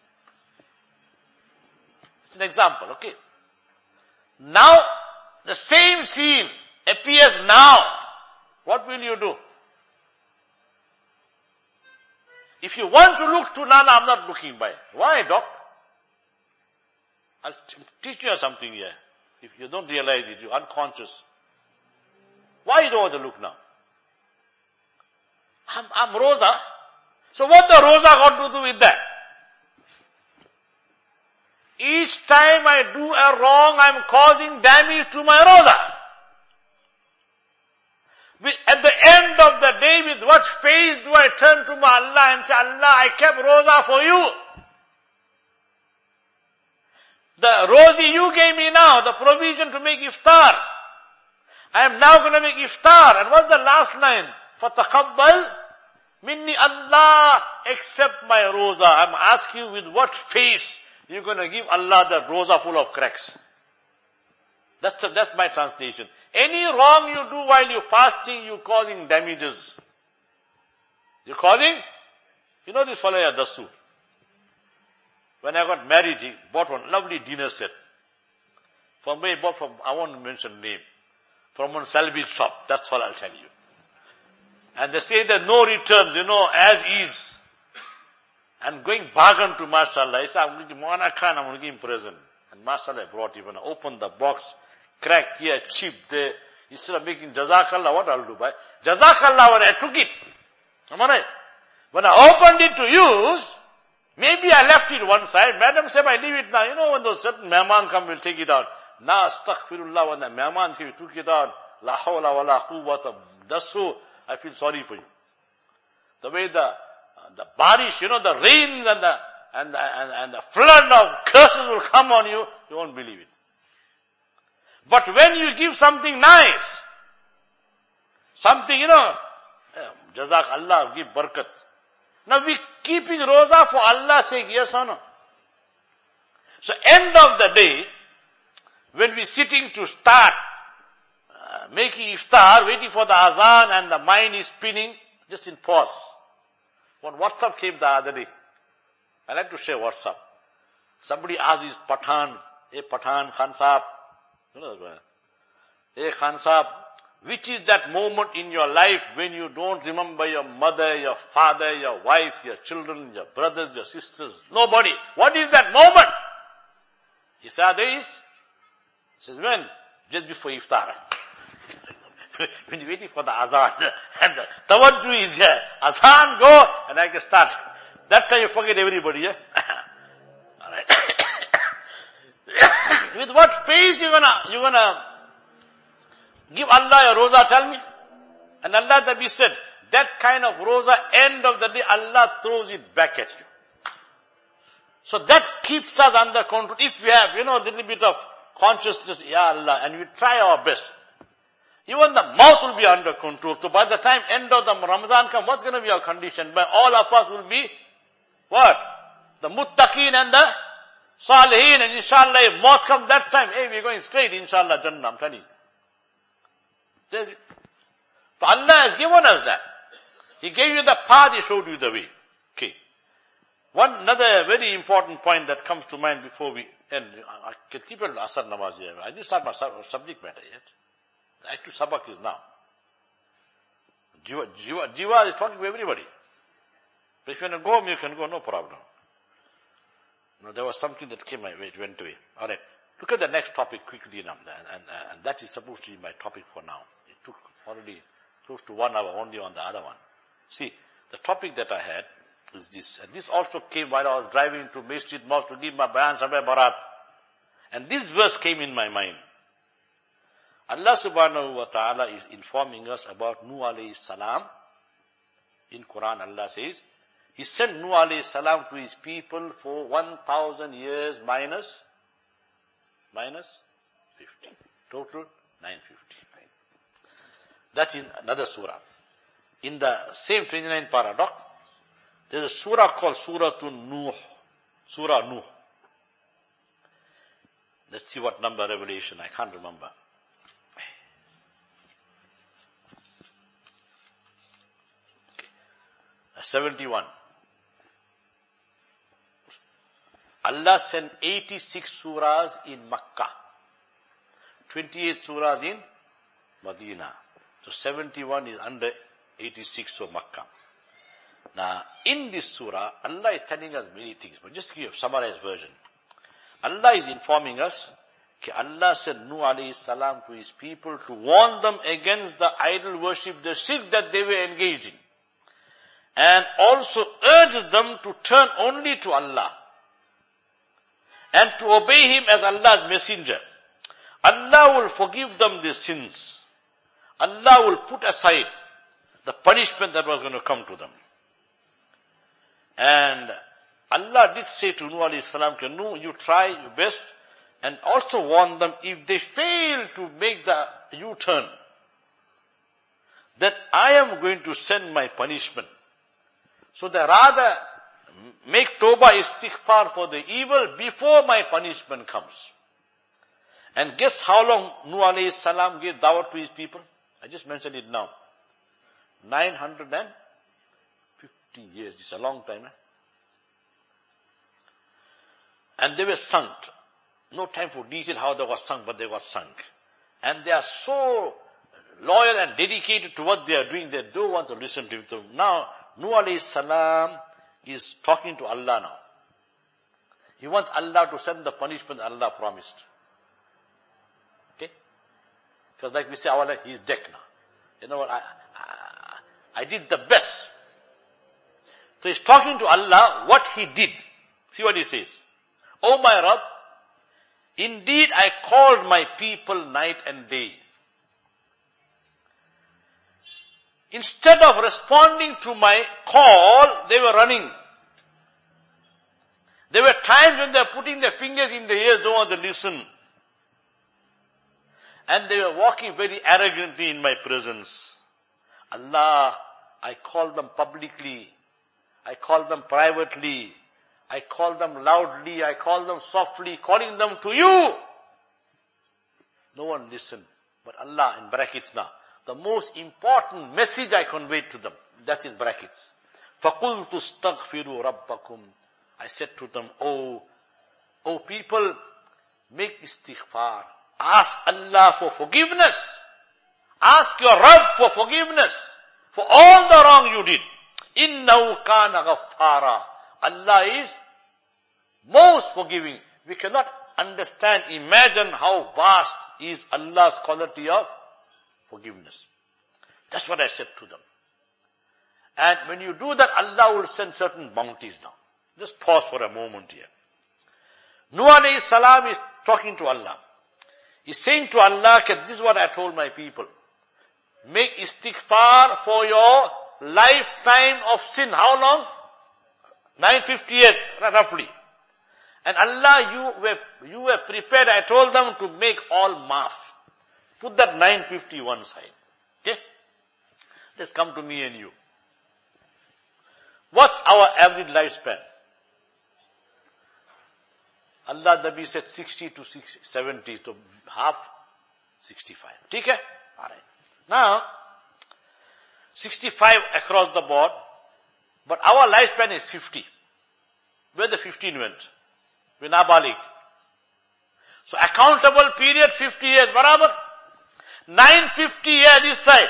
A: It's an example, okay? Now, the same scene appears now. What will you do? If you want to look to Nana, I'm not looking by. Why, doc? I'll t- teach you something here. If you don't realize it, you're unconscious. Why you don't want to look now? I'm, I'm Rosa. So what the Rosa got to do with that? Each time I do a wrong, I'm causing damage to my Rosa. At the end of the day, with what face do I turn to my Allah and say, Allah, I kept roza for you. The rosy you gave me now, the provision to make iftar. I am now going to make iftar. And what's the last line? فَتَقَبَّلْ minni Allah, accept my roza. I'm asking you with what face you're going to give Allah the roza full of cracks. That's, the, that's my translation. Any wrong you do while you're fasting, you're causing damages. You're causing? You know this fellow Dasu. When I got married, he bought one lovely dinner set. From where he bought from, I won't mention name. From one salvage shop. That's all I'll tell you. And they say that no returns, you know, as is. And going bargain to mashallah. He said, I'm going to give Mona Khan, I'm going to give him present. And mashallah brought him. When I opened the box, cracked here, chip there. Instead of making jazakallah, what I'll do by? Jazakallah when I took it. Am I right? When I opened it to use, maybe I left it one side. Madam said, I leave it now. You know when those certain mehman come, we'll take it out. Now, astaghfirullah, when the mehman say we took it out, la hawla wa la quwwata, dasu, I feel sorry for you. The way the, uh, the barish, you know, the rains and the, and the, and, and the flood of curses will come on you, you won't believe it. But when you give something nice, something, you know, Jazak Allah, give barakat. Now we keeping roza for Allah's sake, yes or no? So end of the day, when we sitting to start uh, making iftar, waiting for the azan and the mind is spinning, just in pause. One WhatsApp came the other day. I like to share WhatsApp. Somebody asked his Pathan, hey Pathan, Khan Saab, you know, hey Khan Saab, which is that moment in your life when you don't remember your mother, your father, your wife, your children, your brothers, your sisters, nobody. What is that moment? He said, there is. He says, when? Just before iftar. When you're waiting for the azan, and the tawajjuh is here. Azan, go, and I can start. That time you forget everybody, yeah? Alright. With what face you gonna, you gonna give Allah a roza, tell me? And Allah Nabi said, that kind of roza, end of the day, Allah throws it back at you. So that keeps us under control. If we have, you know, a little bit of consciousness, Ya Allah, and we try our best, even the mouth will be under control. So by the time end of the Ramadan comes, what's going to be our condition? By all of us will be, what? The muttaqeen and the salihin, and inshallah, if maut comes that time, hey, we're going straight, inshallah, Jannah, I'm telling you. There's it. So Allah has given us that. He gave you the path, He showed you the way. Okay. One, another very important point that comes to mind before we end. I can keep it Asar Namaz here. I didn't start my subject matter yet. The actual sabak is now. Jiva, Jiva, Jiva is talking to everybody. But if you want to go home, you can go, no problem. No, there was something that came my way, it went away. Alright. Look at the next topic quickly now, and, and, and that is supposed to be my topic for now. It took already close to one hour only on the other one. See, the topic that I had is this, and this also came while I was driving to Masjid Mosque to give my bayan Shabbat Barat. And this verse came in my mind. Allah subhanahu wa ta'ala is informing us about Nuh alayhi salam. In Quran, Allah says, He sent Nuh alayhi salam to his people for one thousand years minus, minus fifty. Total nine hundred fifty. That's in another surah. In the same twenty-nine paradox, there's a surah called Suratun Nuh. Surah Nuh. Let's see what number revelation, I can't remember. Okay. seventy-one. Allah sent eighty-six surahs in Makkah. twenty-eight surahs in Medina. So seventy-one is under eighty-six of Makkah. Now, in this surah, Allah is telling us many things, but just to give a summarized version. Allah is informing us, that Allah sent Nuh alayhi salam to his people to warn them against the idol worship, the shirk that they were engaged in. And also urged them to turn only to Allah. And to obey Him as Allah's messenger. Allah will forgive them their sins. Allah will put aside the punishment that was going to come to them. And Allah did say to Nuh alayhi salam, Nuh, you try your best, and also warn them, if they fail to make the U-turn, that I am going to send my punishment. So they rather make tawbah istighfar for the evil before my punishment comes. And guess how long Nuh alayhi salam gave dawah to his people? I just mentioned it now. nine hundred fifty years. It's a long time. Eh? And they were sunk. No time for detail how they got sunk, but they got sunk. And they are so loyal and dedicated to what they are doing, they don't want to listen to him. So now, Nuh alayhi salam is talking to Allah now. He wants Allah to send the punishment Allah promised. Okay? Because like we say, our life, he is dead now. You know what, I, I, I did the best. So he's talking to Allah what he did. See what he says. Oh my Rabb, indeed I called my people night and day. Instead of responding to my call, they were running. There were times when they were putting their fingers in their ears, don't want to listen. And they were walking very arrogantly in my presence. Allah, I called them publicly. I called them privately. I called them loudly. I called them softly, calling them to you. No one listened. But Allah, in brackets now, the most important message I conveyed to them, that's in brackets. فَقُلْتُ اسْتَغْفِرُوا رَبَّكُمْ. I said to them, oh, oh people, make istighfar. Ask Allah for forgiveness. Ask your Rabb for forgiveness for all the wrong you did. إِنَّهُ كَانَ غَفَّارًا. Allah is most forgiving. We cannot understand, imagine how vast is Allah's quality of forgiveness. That's what I said to them. And when you do that, Allah will send certain bounties down. Just pause for a moment here. Nuh alayhi salam is talking to Allah. He's saying to Allah, this is what I told my people. Make istighfar for your lifetime of sin. How long? nine hundred fifty years, roughly. And Allah, you were, you were prepared. I told them to make all maaf. Put that nine hundred fifty one side. Okay? Let's come to me and you. What's our average lifespan? Allah Nabi said sixty to seventy, so half, sixty-five. Okay? Alright. Now, sixty-five across the board, but our lifespan is fifty. Where the fifteen went? We're nabalig. So accountable period fifty years, barabar. nine hundred fifty years this side.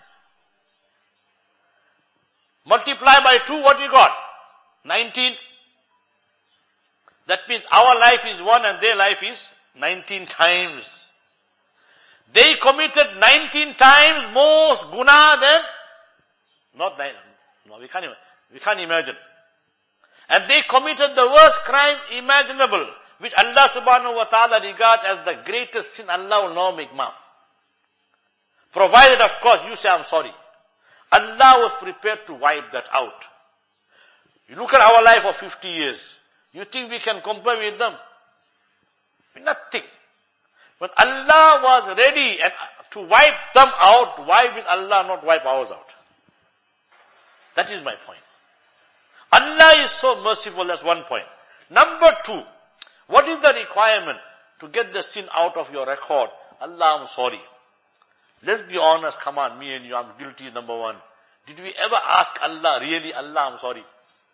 A: Multiply by two, what you got? nineteen. That means our life is one and their life is nineteen times. They committed nineteen times more guna than, not nine, no, we can't, we can't imagine. And they committed the worst crime imaginable, which Allah subhanahu wa ta'ala regards as the greatest sin. Allah will now make maaf. Provided, of course, you say, I'm sorry. Allah was prepared to wipe that out. You look at our life of fifty years. You think we can compare with them? Nothing. When Allah was ready and to wipe them out, why will Allah not wipe ours out? That is my point. Allah is so merciful, that's one point. Number two, what is the requirement to get the sin out of your record? Allah, I'm sorry. Let's be honest, come on, me and you, I'm guilty, number one. Did we ever ask Allah, really, Allah, I'm sorry?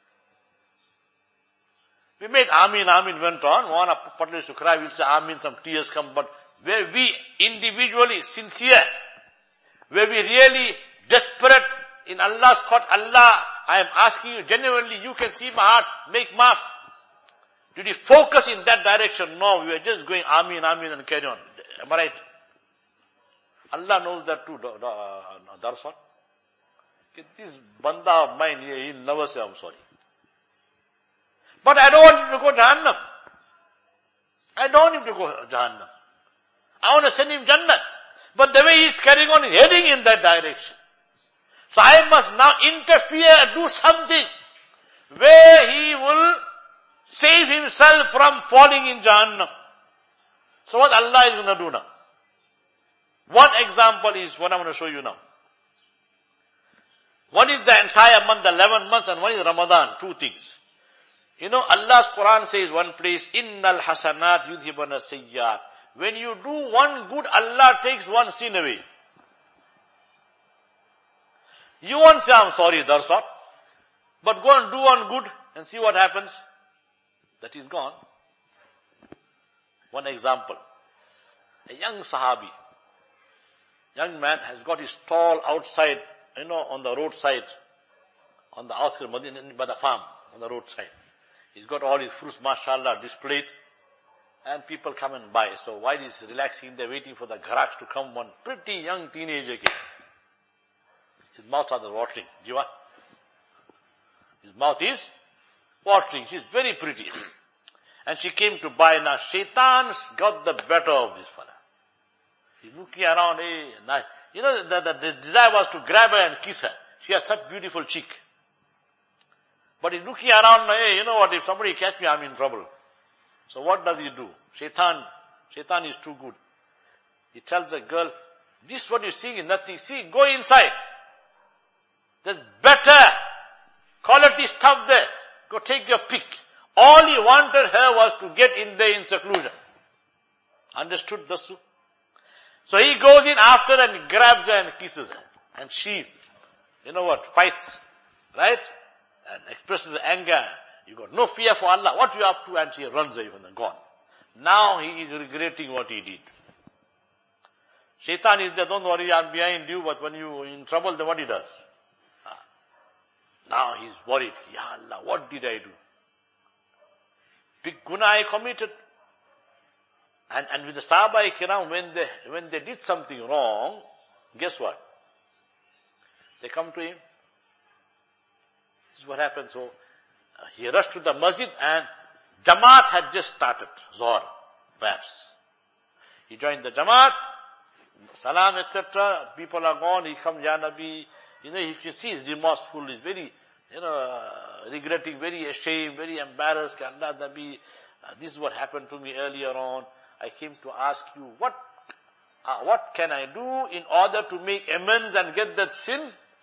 A: We made Amin, Amin went on. One partner used to cry, we'll say Amin, some tears come. But where we individually sincere, where we really desperate in Allah's court, Allah, I am asking you genuinely, you can see my heart, make maaf. Did we focus in that direction? No, we were just going Amin, Amin and carry on. Am I right? Allah knows that too, Darsan. This banda of mine here, he'll never say I'm sorry. But I don't want him to go Jahannam. I don't want him to go Jahannam. I want to send him Jannat. But the way he's carrying on, he's heading in that direction. So I must now interfere, do something where he will save himself from falling in Jahannam. So what Allah is going to do now? One example is what I'm going to show you now. One is the entire month, the eleven months, and one is Ramadan, two things. You know, Allah's Quran says one place, Innal hasanat yudhibana sayyat. When you do one good, Allah takes one sin away. You won't say, I'm sorry, that's all. But go and do one good and see what happens. That is gone. One example. A young Sahabi, young man has got his stall outside, you know, on the roadside, on the outskirts, by the farm, on the roadside. He's got all his fruits, mashallah, displayed, and people come and buy. So while he's relaxing, they're waiting for the gharaks to come. One pretty young teenager came. His mouth started watering. Jiva. His mouth is watering. She's very pretty. And she came to buy. Now Shaitan's got the better of this fella. He's looking around. Hey, nice. You know, the, the, the desire was to grab her and kiss her. She has such beautiful cheek. But he's looking around. Hey, you know what? If somebody catch me, I'm in trouble. So what does he do? Shaitan, Shaitan is too good. He tells the girl, this what you see is nothing. See, go inside. There's better quality stuff there. Go take your pick. All he wanted her was to get in there in seclusion. Understood, Dasu? So he goes in after her and grabs her and kisses her. And she, you know what, fights. Right? And expresses anger. You got no fear for Allah. What you up to? And she runs away from them. Gone. Now he is regretting what he did. Shaitan is there, don't worry, I'm behind you, but when you're in trouble, then what he does? Now he's worried. Ya Allah, what did I do? Big guna I committed. And, and with the Sahaba Kiram, when they, when they did something wrong, guess what? They come to him. This is what happened. So, uh, he rushed to the masjid and Jamaat had just started. Zohar, perhaps. He joined the Jamaat, Salam, et cetera. People are gone. He comes, Ya Nabi. You know, you can see he's remorseful. He's very, you know, uh, regretting, very ashamed, very embarrassed. Allah Nabi, uh, this is what happened to me earlier on. I came to ask you, what, uh, what can I do in order to make amends and get that sin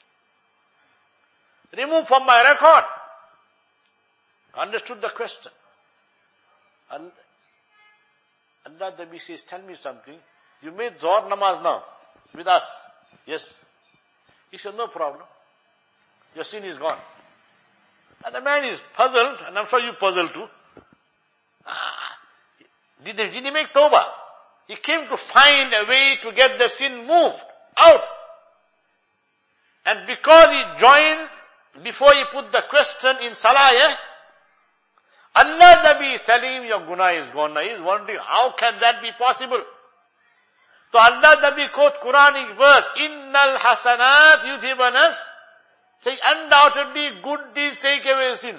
A: removed from my record? Understood the question. Allah, Allah Nabi says, tell me something. You made Zohar namaz now with us. Yes. He said, no problem. Your sin is gone. And the man is puzzled, and I'm sure you puzzled too. Ah, did, did he make tawbah? He came to find a way to get the sin moved out. And because he joined, before he put the question in salah, yeah, Allah Nabi is telling him, your guna is gone. He is wondering, how can that be possible? So Allah Nabi quotes Quranic verse, Innal hasanat yudhibanas. Say, undoubtedly good deeds take away sin.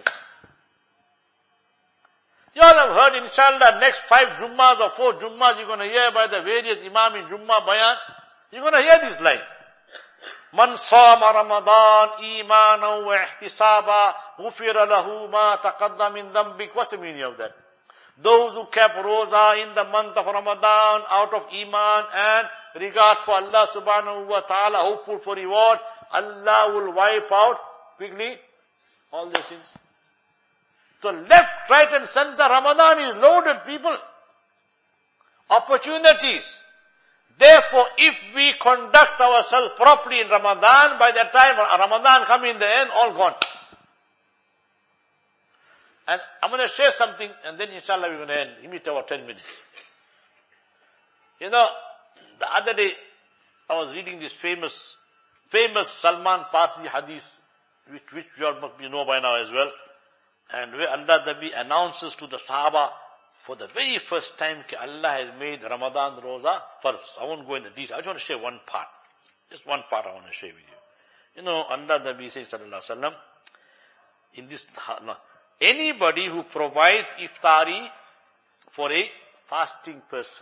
A: You all have heard, inshallah, next five Jummas or four Jummas you're going to hear by the various Imam in Jummah Bayan. You're going to hear this line. Man sama Ramadan imanan wa ihtisaba ghufira lahu ma taqaddama min dhanbik. What's the meaning of that? Those who kept Roza in the month of Ramadan out of Iman and regard for Allah subhanahu wa ta'ala, hopeful for reward, Allah will wipe out quickly all the sins. So left, right and center, Ramadan is loaded, people. Opportunities. Therefore, if we conduct ourselves properly in Ramadan, by the time Ramadan comes in the end, all gone. And I'm going to share something, and then inshallah we're going to end. Give me about ten minutes. You know, the other day, I was reading this famous, famous Salman Farsi hadith, which, which you all must know by now as well. And where Allah Nabi announces to the Sahaba, for the very first time, Allah has made Ramadan Roza first. I won't go into detail. I just want to share one part. Just one part I want to share with you. You know, Allah Nabi says, sallallahu alaihi wasallam, in this, no, anybody who provides iftari for a fasting person,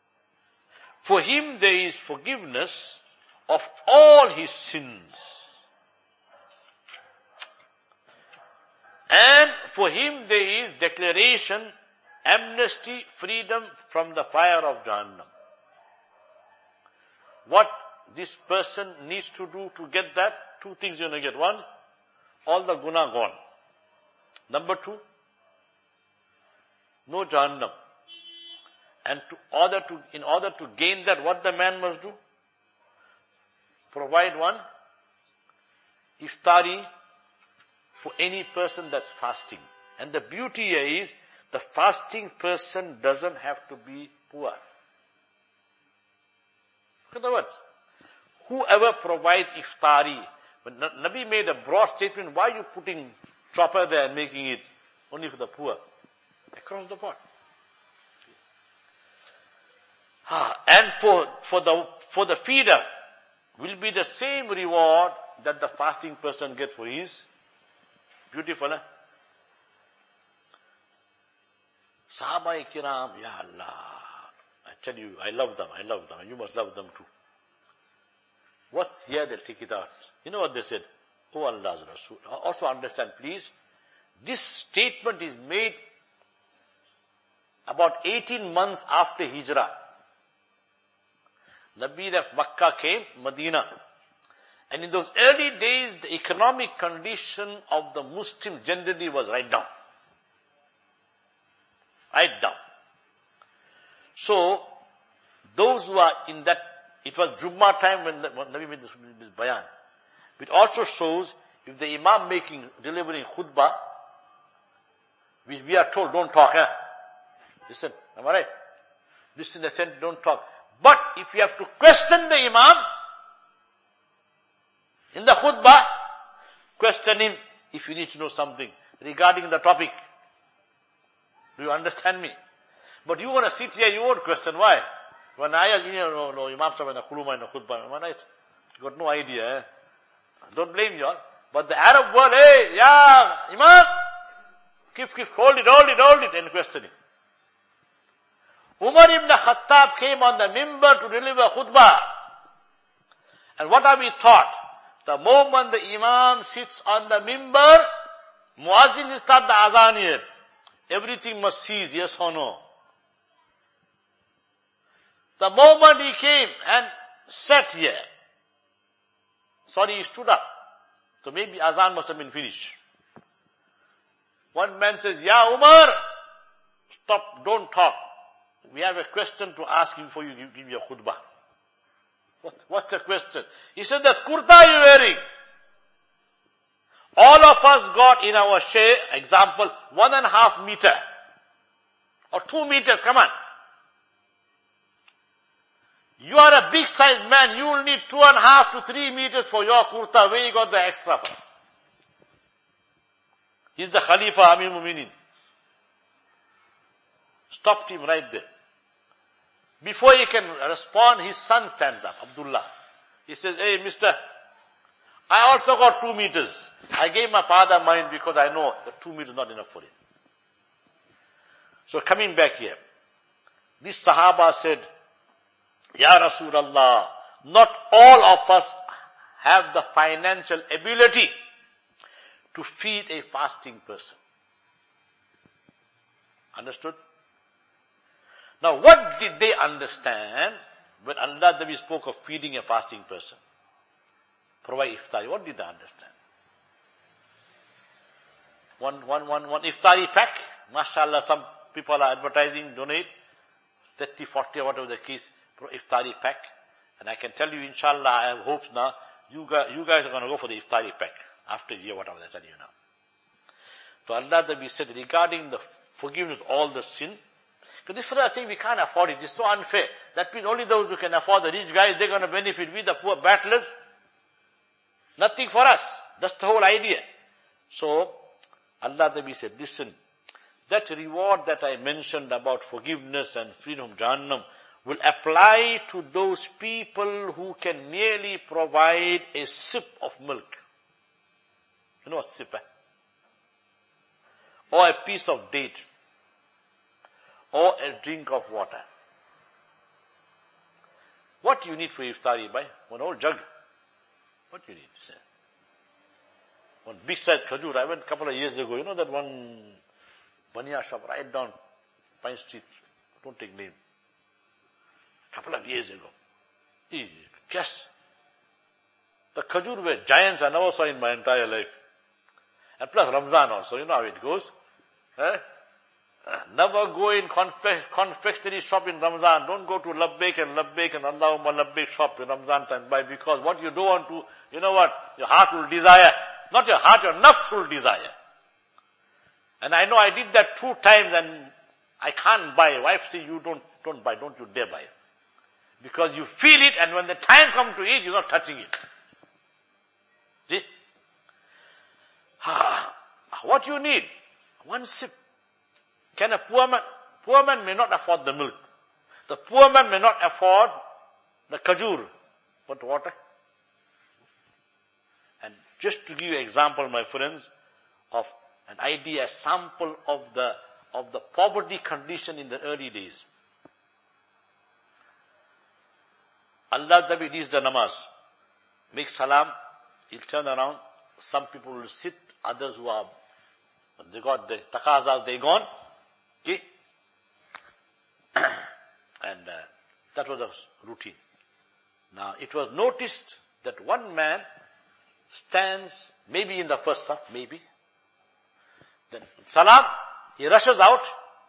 A: for him there is forgiveness of all his sins. And for him there is declaration, amnesty, freedom from the fire of Jahannam. What this person needs to do to get that? Two things you're going to get. One, all the guna gone. Number two, no Jahannam. And to order to, in order to gain that, what the man must do? Provide one iftari for any person that's fasting. And the beauty here is, the fasting person doesn't have to be poor. In other words, whoever provides iftari, when Nabi made a broad statement, why are you putting chopper there and making it only for the poor? Across the board. Ah, and for, for the, for the feeder, will be the same reward that the fasting person gets for his. Beautiful, eh? Sahaba kiram, ya Allah. I tell you, I love them, I love them, and you must love them too. What's here, they'll take it out. You know what they said? Oh Allah's Rasul. Also understand, please, this statement is made about eighteen months after Hijrah. Nabi left Makkah, came Medina. And in those early days, the economic condition of the Muslim generally was right down. Right down. So, those who are in that, it was Jummah time when, the, when Nabi made this, this bayan. It also shows, if the Imam making, delivering khutbah, we, we are told, don't talk, eh? Listen, am I right? Listen, attend, don't talk. But if you have to question the Imam, in the khutbah, question him if you need to know something regarding the topic. Do you understand me? But you want to sit here, you won't question. Why? When I, you know, no, Imam Sahib in a khuluma in a khutbah, am I right? You got no idea, eh? Don't blame you all. But the Arab word, hey, yeah, Imam, kif, kif, hold it, hold it, hold it, and question him. Umar ibn Khattab came on the mimbar to deliver khutbah. And what are we taught? The moment the Imam sits on the mimbar, Muazzin will start the azan here. Everything must cease, yes or no. The moment he came and sat here, sorry, he stood up. So maybe azan must have been finished. One man says, Ya Umar, stop, don't talk. We have a question to ask you before you give, give your khutbah. What, what's the question? He said, that kurta you're wearing. All of us got in our share, example, one and a half meter. Or two meters, come on. You are a big sized man, you will need two and a half to three meters for your kurta. Where you got the extra from? He's the Khalifa Amir Mu'minin. Stopped him right there. Before he can respond, his son stands up, Abdullah. He says, hey, mister, I also got two meters. I gave my father mine because I know that two meters is not enough for him. So coming back here, this Sahaba said, Ya Rasulullah, not all of us have the financial ability to feed a fasting person. Understood? Now what did they understand when Allah Nabi spoke of feeding a fasting person? Provide iftari. What did they understand? One, one, one, one iftari pack. MashaAllah, some people are advertising, donate. thirty, forty, whatever the case, iftari pack. And I can tell you, inshallah, I have hopes now, you guys, you guys are going to go for the iftari pack. After you hear whatever I tell you now. So Allah Nabi said, regarding the forgiveness of all the sin, because this fellow is saying we can't afford it. It's so unfair. That means only those who can afford, the rich guys, they're going to benefit. We, the poor battlers, nothing for us. That's the whole idea. So, Allah Nabi said, listen, that reward that I mentioned about forgiveness and freedom from Jahannam will apply to those people who can merely provide a sip of milk. You know what sip, eh? Or a piece of date. Or a drink of water. What do you need for iftari, bhai? One whole jug. What do you need? Say. One big size khajur. I went a couple of years ago. You know that one baniya shop right down Pine Street. Don't take name. A couple of years ago. Guess. The khajur were giants I never saw in my entire life. And plus Ramzan also. You know how it goes. Eh? Never go in confe- confectionery shop in Ramzan. Don't go to Labbaik and Labbaik and Allahumma Labbaik shop in Ramzan time. Why? Because what you don't want to, you know what? Your heart will desire. Not your heart, your nafs will desire. And I know I did that two times and I can't buy. Wife says, you don't, don't buy, don't you dare buy. Because you feel it and when the time comes to eat, you're not touching it. See? What you need? One sip. Can a poor man, poor man may not afford the milk. The poor man may not afford the khajur, but water. And just to give you an example, my friends, of an idea, a sample of the, of the poverty condition in the early days. Allah Tabi leads the namaz. Make salam, he'll turn around. Some people will sit, others who are, they got the takazas, they gone. Okay? And uh, that was a routine. Now, it was noticed that one man stands, maybe in the first saf, maybe. Then, salam, he rushes out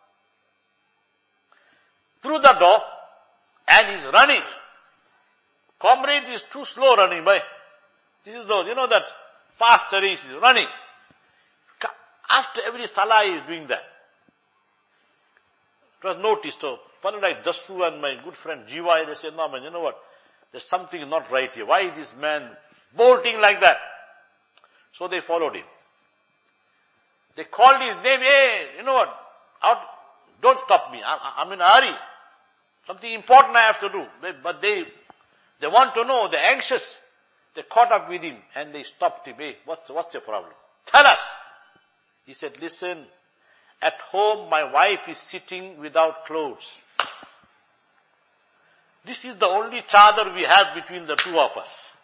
A: through the door and he's running. Comrades is too slow running by. This is those, you know that fast race is running. After every salah he is doing that. It was noticed, so, one like Dasu and my good friend Jiva, they said, no man, you know what, there's something not right here. Why is this man bolting like that? So they followed him. They called his name, hey, you know what, out, don't stop me, I'm, I'm in a hurry. Something important I have to do. But they, they want to know, they're anxious. They caught up with him and they stopped him. Hey, what's, what's your problem? Tell us. He said, listen, at home my wife is sitting without clothes. This is the only chadar we have between the two of us.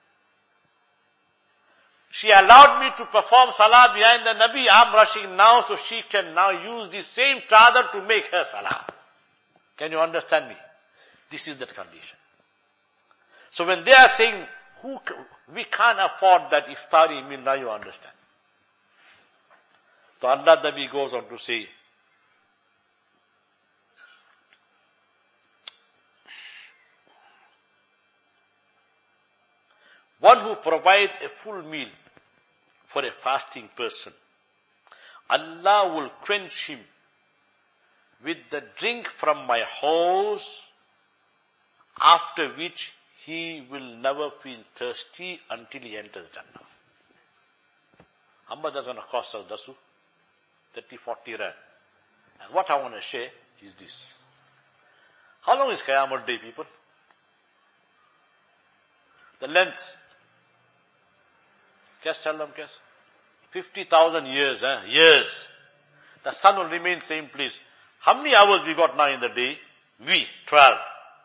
A: She allowed me to perform salah behind the Nabi. I'm rushing now so she can now use the same chadar to make her salah. Can you understand me? This is that condition. So when they are saying, who, we can't afford that iftari meal, now you understand. So Allah Nabi goes on to say, one who provides a full meal for a fasting person, Allah will quench him with the drink from my house, after which he will never feel thirsty until he enters Jannah. How much does it going to cost us, Dasu? thirty, forty rand. And what I want to share is this. How long is Qiyamah Day, people? The length. Guess, tell them, guess. fifty thousand years, eh? Years. The sun will remain same place. How many hours we got now in the day? We, twelve.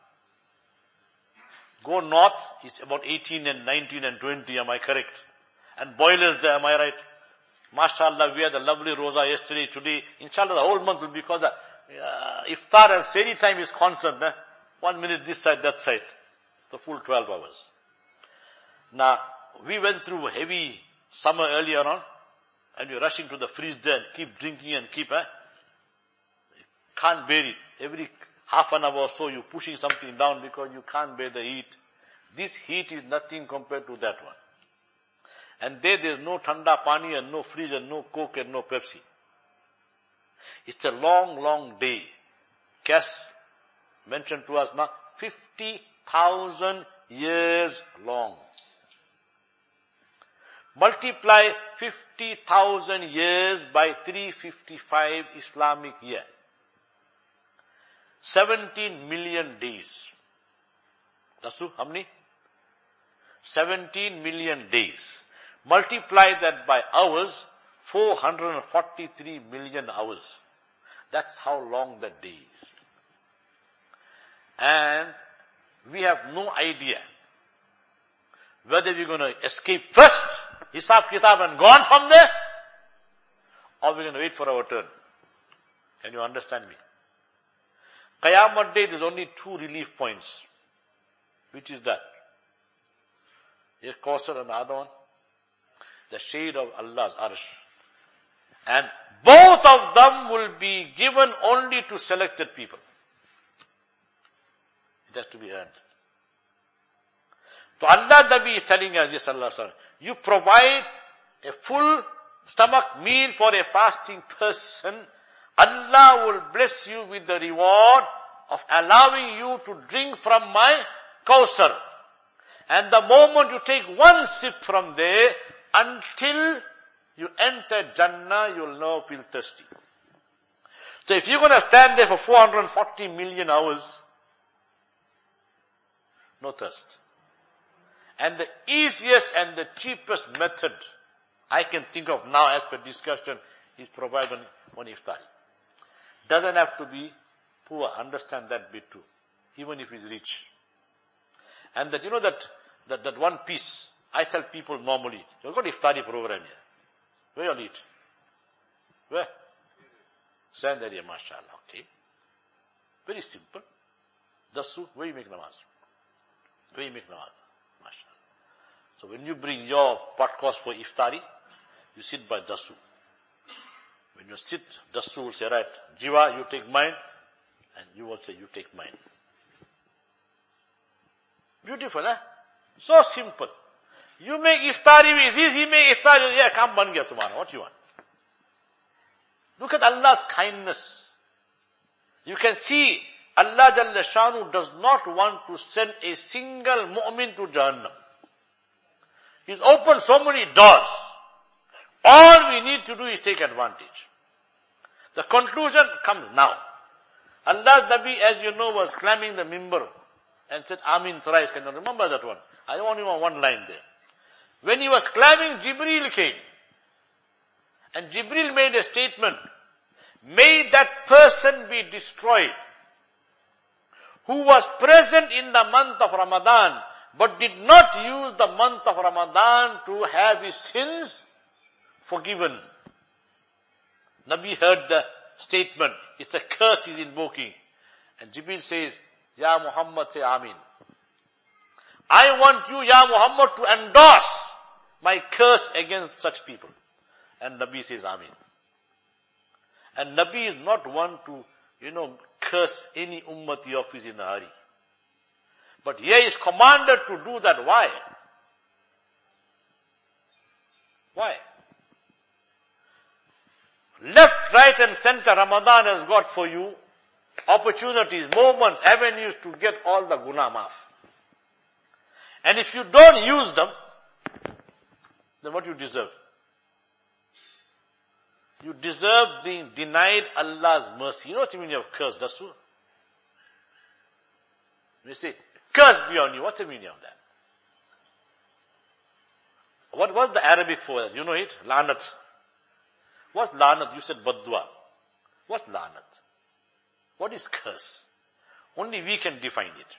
A: Go north, it's about eighteen and nineteen and twenty, am I correct? And boilers there, am I right? MashaAllah, we had a lovely roza yesterday, today. Inshallah, the whole month will be because the uh, iftar and seri time is constant. Eh? One minute this side, that side. The full twelve hours. Now, we went through heavy summer earlier on, and we're rushing to the fridge there and keep drinking and keep, eh? Can't bear it. Every half an hour or so you're pushing something down because you can't bear the heat. This heat is nothing compared to that one. And there, there's no thanda pani and no fridge and no Coke and no Pepsi. It's a long, long day. Cass mentioned to us now, fifty thousand years long. Multiply fifty thousand years by three hundred fifty-five Islamic year. seventeen million days. Dasu, how many? seventeen million days. Multiply that by hours, four hundred forty-three million hours. That's how long that day is. And we have no idea whether we're going to escape first Hisab Kitab and gone from there? Or we're going to wait for our turn? Can you understand me? Qiyamah Day, there's only two relief points. Which is that? A Kausar and the other one. The shade of Allah's arsh. And both of them will be given only to selected people. It has to be earned. So Allah Nabi is telling us, yes, Allah, you provide a full stomach meal for a fasting person, Allah will bless you with the reward of allowing you to drink from my Kausar. And the moment you take one sip from there, until you enter Jannah, you'll never feel thirsty. So if you're going to stand there for four hundred forty million hours, no thirst. And the easiest and the cheapest method I can think of now as per discussion is provide one, one iftar. Doesn't have to be poor, understand that bit too. Even if he's rich. And that, you know that, that, that one piece, I tell people normally, you've got iftari program here. Where you'll eat? Where? Sand area, mashallah, okay. Very simple. Dasu, where you make namaz? Where you make namaz? Mashallah. So when you bring your pot cost for iftari, you sit by Dasu. When you sit, Dasu will say, right, Jiva, you take mine, and you will say, you take mine. Beautiful, eh? So simple. You make iftari with his, he make iftari, yeah, come ban gaya tomorrow. What you want? Look at Allah's kindness. You can see Allah Jalla Shanu does not want to send a single mu'min to Jahannam. He's opened so many doors. All we need to do is take advantage. The conclusion comes now. Allah Nabi, as you know, was climbing the mimbar and said, Amin thrice. Can you remember that one? I don't want even one line there. When he was climbing, Jibreel came. And Jibreel made a statement. May that person be destroyed who was present in the month of Ramadan but did not use the month of Ramadan to have his sins forgiven. Nabi heard the statement. It's a curse he's invoking. And Jibreel says, Ya Muhammad, say Amin. I want you, Ya Muhammad, to endorse my curse against such people. And Nabi says Amin. And Nabi is not one to, you know, curse any ummati of his in a hurry. But here he is commanded to do that. Why? Why? Left, right and center, Ramadan has got for you opportunities, moments, avenues to get all the guna maaf. And if you don't use them, then what you deserve? You deserve being denied Allah's mercy. You know what the meaning of curse, Dasu? You say, curse be on you. What's the meaning of that? What was the Arabic for that? You know it? Lanat. What's lanat? You said badwa. What's lanat? What is curse? Only we can define it.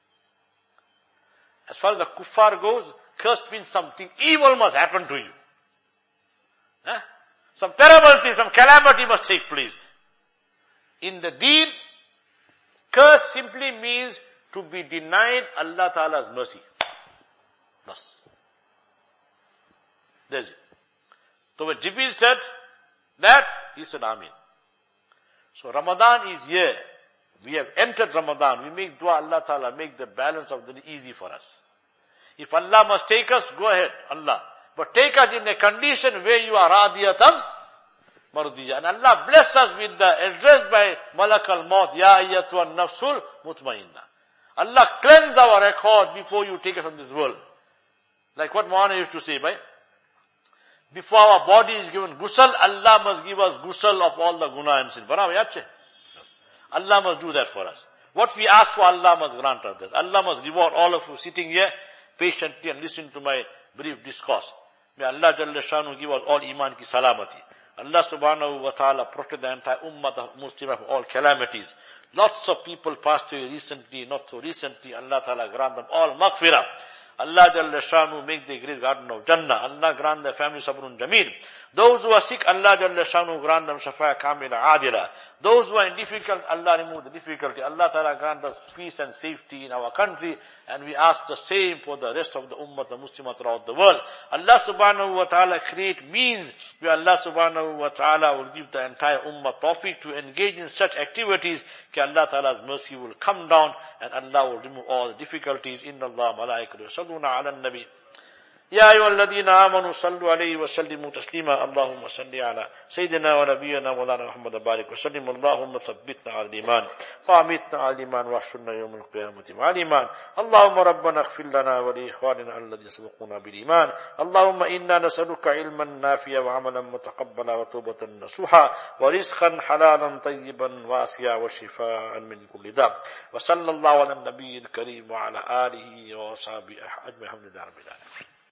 A: As far as the kuffar goes, curse means something evil must happen to you. Huh? Some terrible thing, some calamity must take place. In the deen, curse simply means to be denied Allah Ta'ala's mercy. Thus. There's it. So when Jibreel said that, he said Amin. So Ramadan is here. We have entered Ramadan. We make dua, Allah Ta'ala make the balance of the day easy for us. If Allah must take us, go ahead, Allah. But take us in a condition where you are radiyatan mardiyya. And Allah bless us with the address by Malak al-Maut, Ya ayyatu an-nafsul mutmainna. Allah cleanse our record before you take it from this world. Like what Maulana used to say, by before our body is given ghusl, Allah must give us ghusl of all the guna and sin. Allah must do that for us. What we ask for, Allah must grant us this. Allah must reward all of you sitting here patiently and listening to my brief discourse. May Allah Jalla Shanu give us all iman ki salamati. Allah subhanahu wa ta'ala protect the entire ummah of Muslim from all calamities. Lots of people passed away recently, not so recently. Allah ta'ala grant them all maghfirah. Allah Jalla Shanu make the great garden of Jannah. Allah grant their family sabrun jameel. Those who are sick, Allah Jalla Shanu grant them shafa'a kamila adila. Those who are in difficult, Allah remove the difficulty. Allah Ta'ala grant us peace and safety in our country. And we ask the same for the rest of the ummah, the Muslims throughout the world. Allah Subhanahu wa Ta'ala create means where Allah Subhanahu wa Ta'ala will give the entire ummah tawfiq to engage in such activities that Allah Ta'ala's mercy will come down and Allah will remove all the difficulties. Inna Allah malaikatu yusalluna ala nabi. يا أيها الذين آمنوا صلوا عليه وسلموا تسليما اللهم صل على سيدنا ونبينا مولانا محمد بارك وسلم اللهم ثبتنا على الإيمان وأمتنا على الإيمان واحشرنا يوم القيامة مع الإيمان اللهم ربنا اغفر لنا ولإخواننا الذين سبقونا بالإيمان اللهم إنا نسألك علما نافعا وعملا متقبلا وتوبة نصوحا ورزقا حلالا طيبا واسعا وشفاء من كل داء وصلى الله على النبي الكريم وعلى آله وصحبه أجمعين الحمد لله رب العالمين.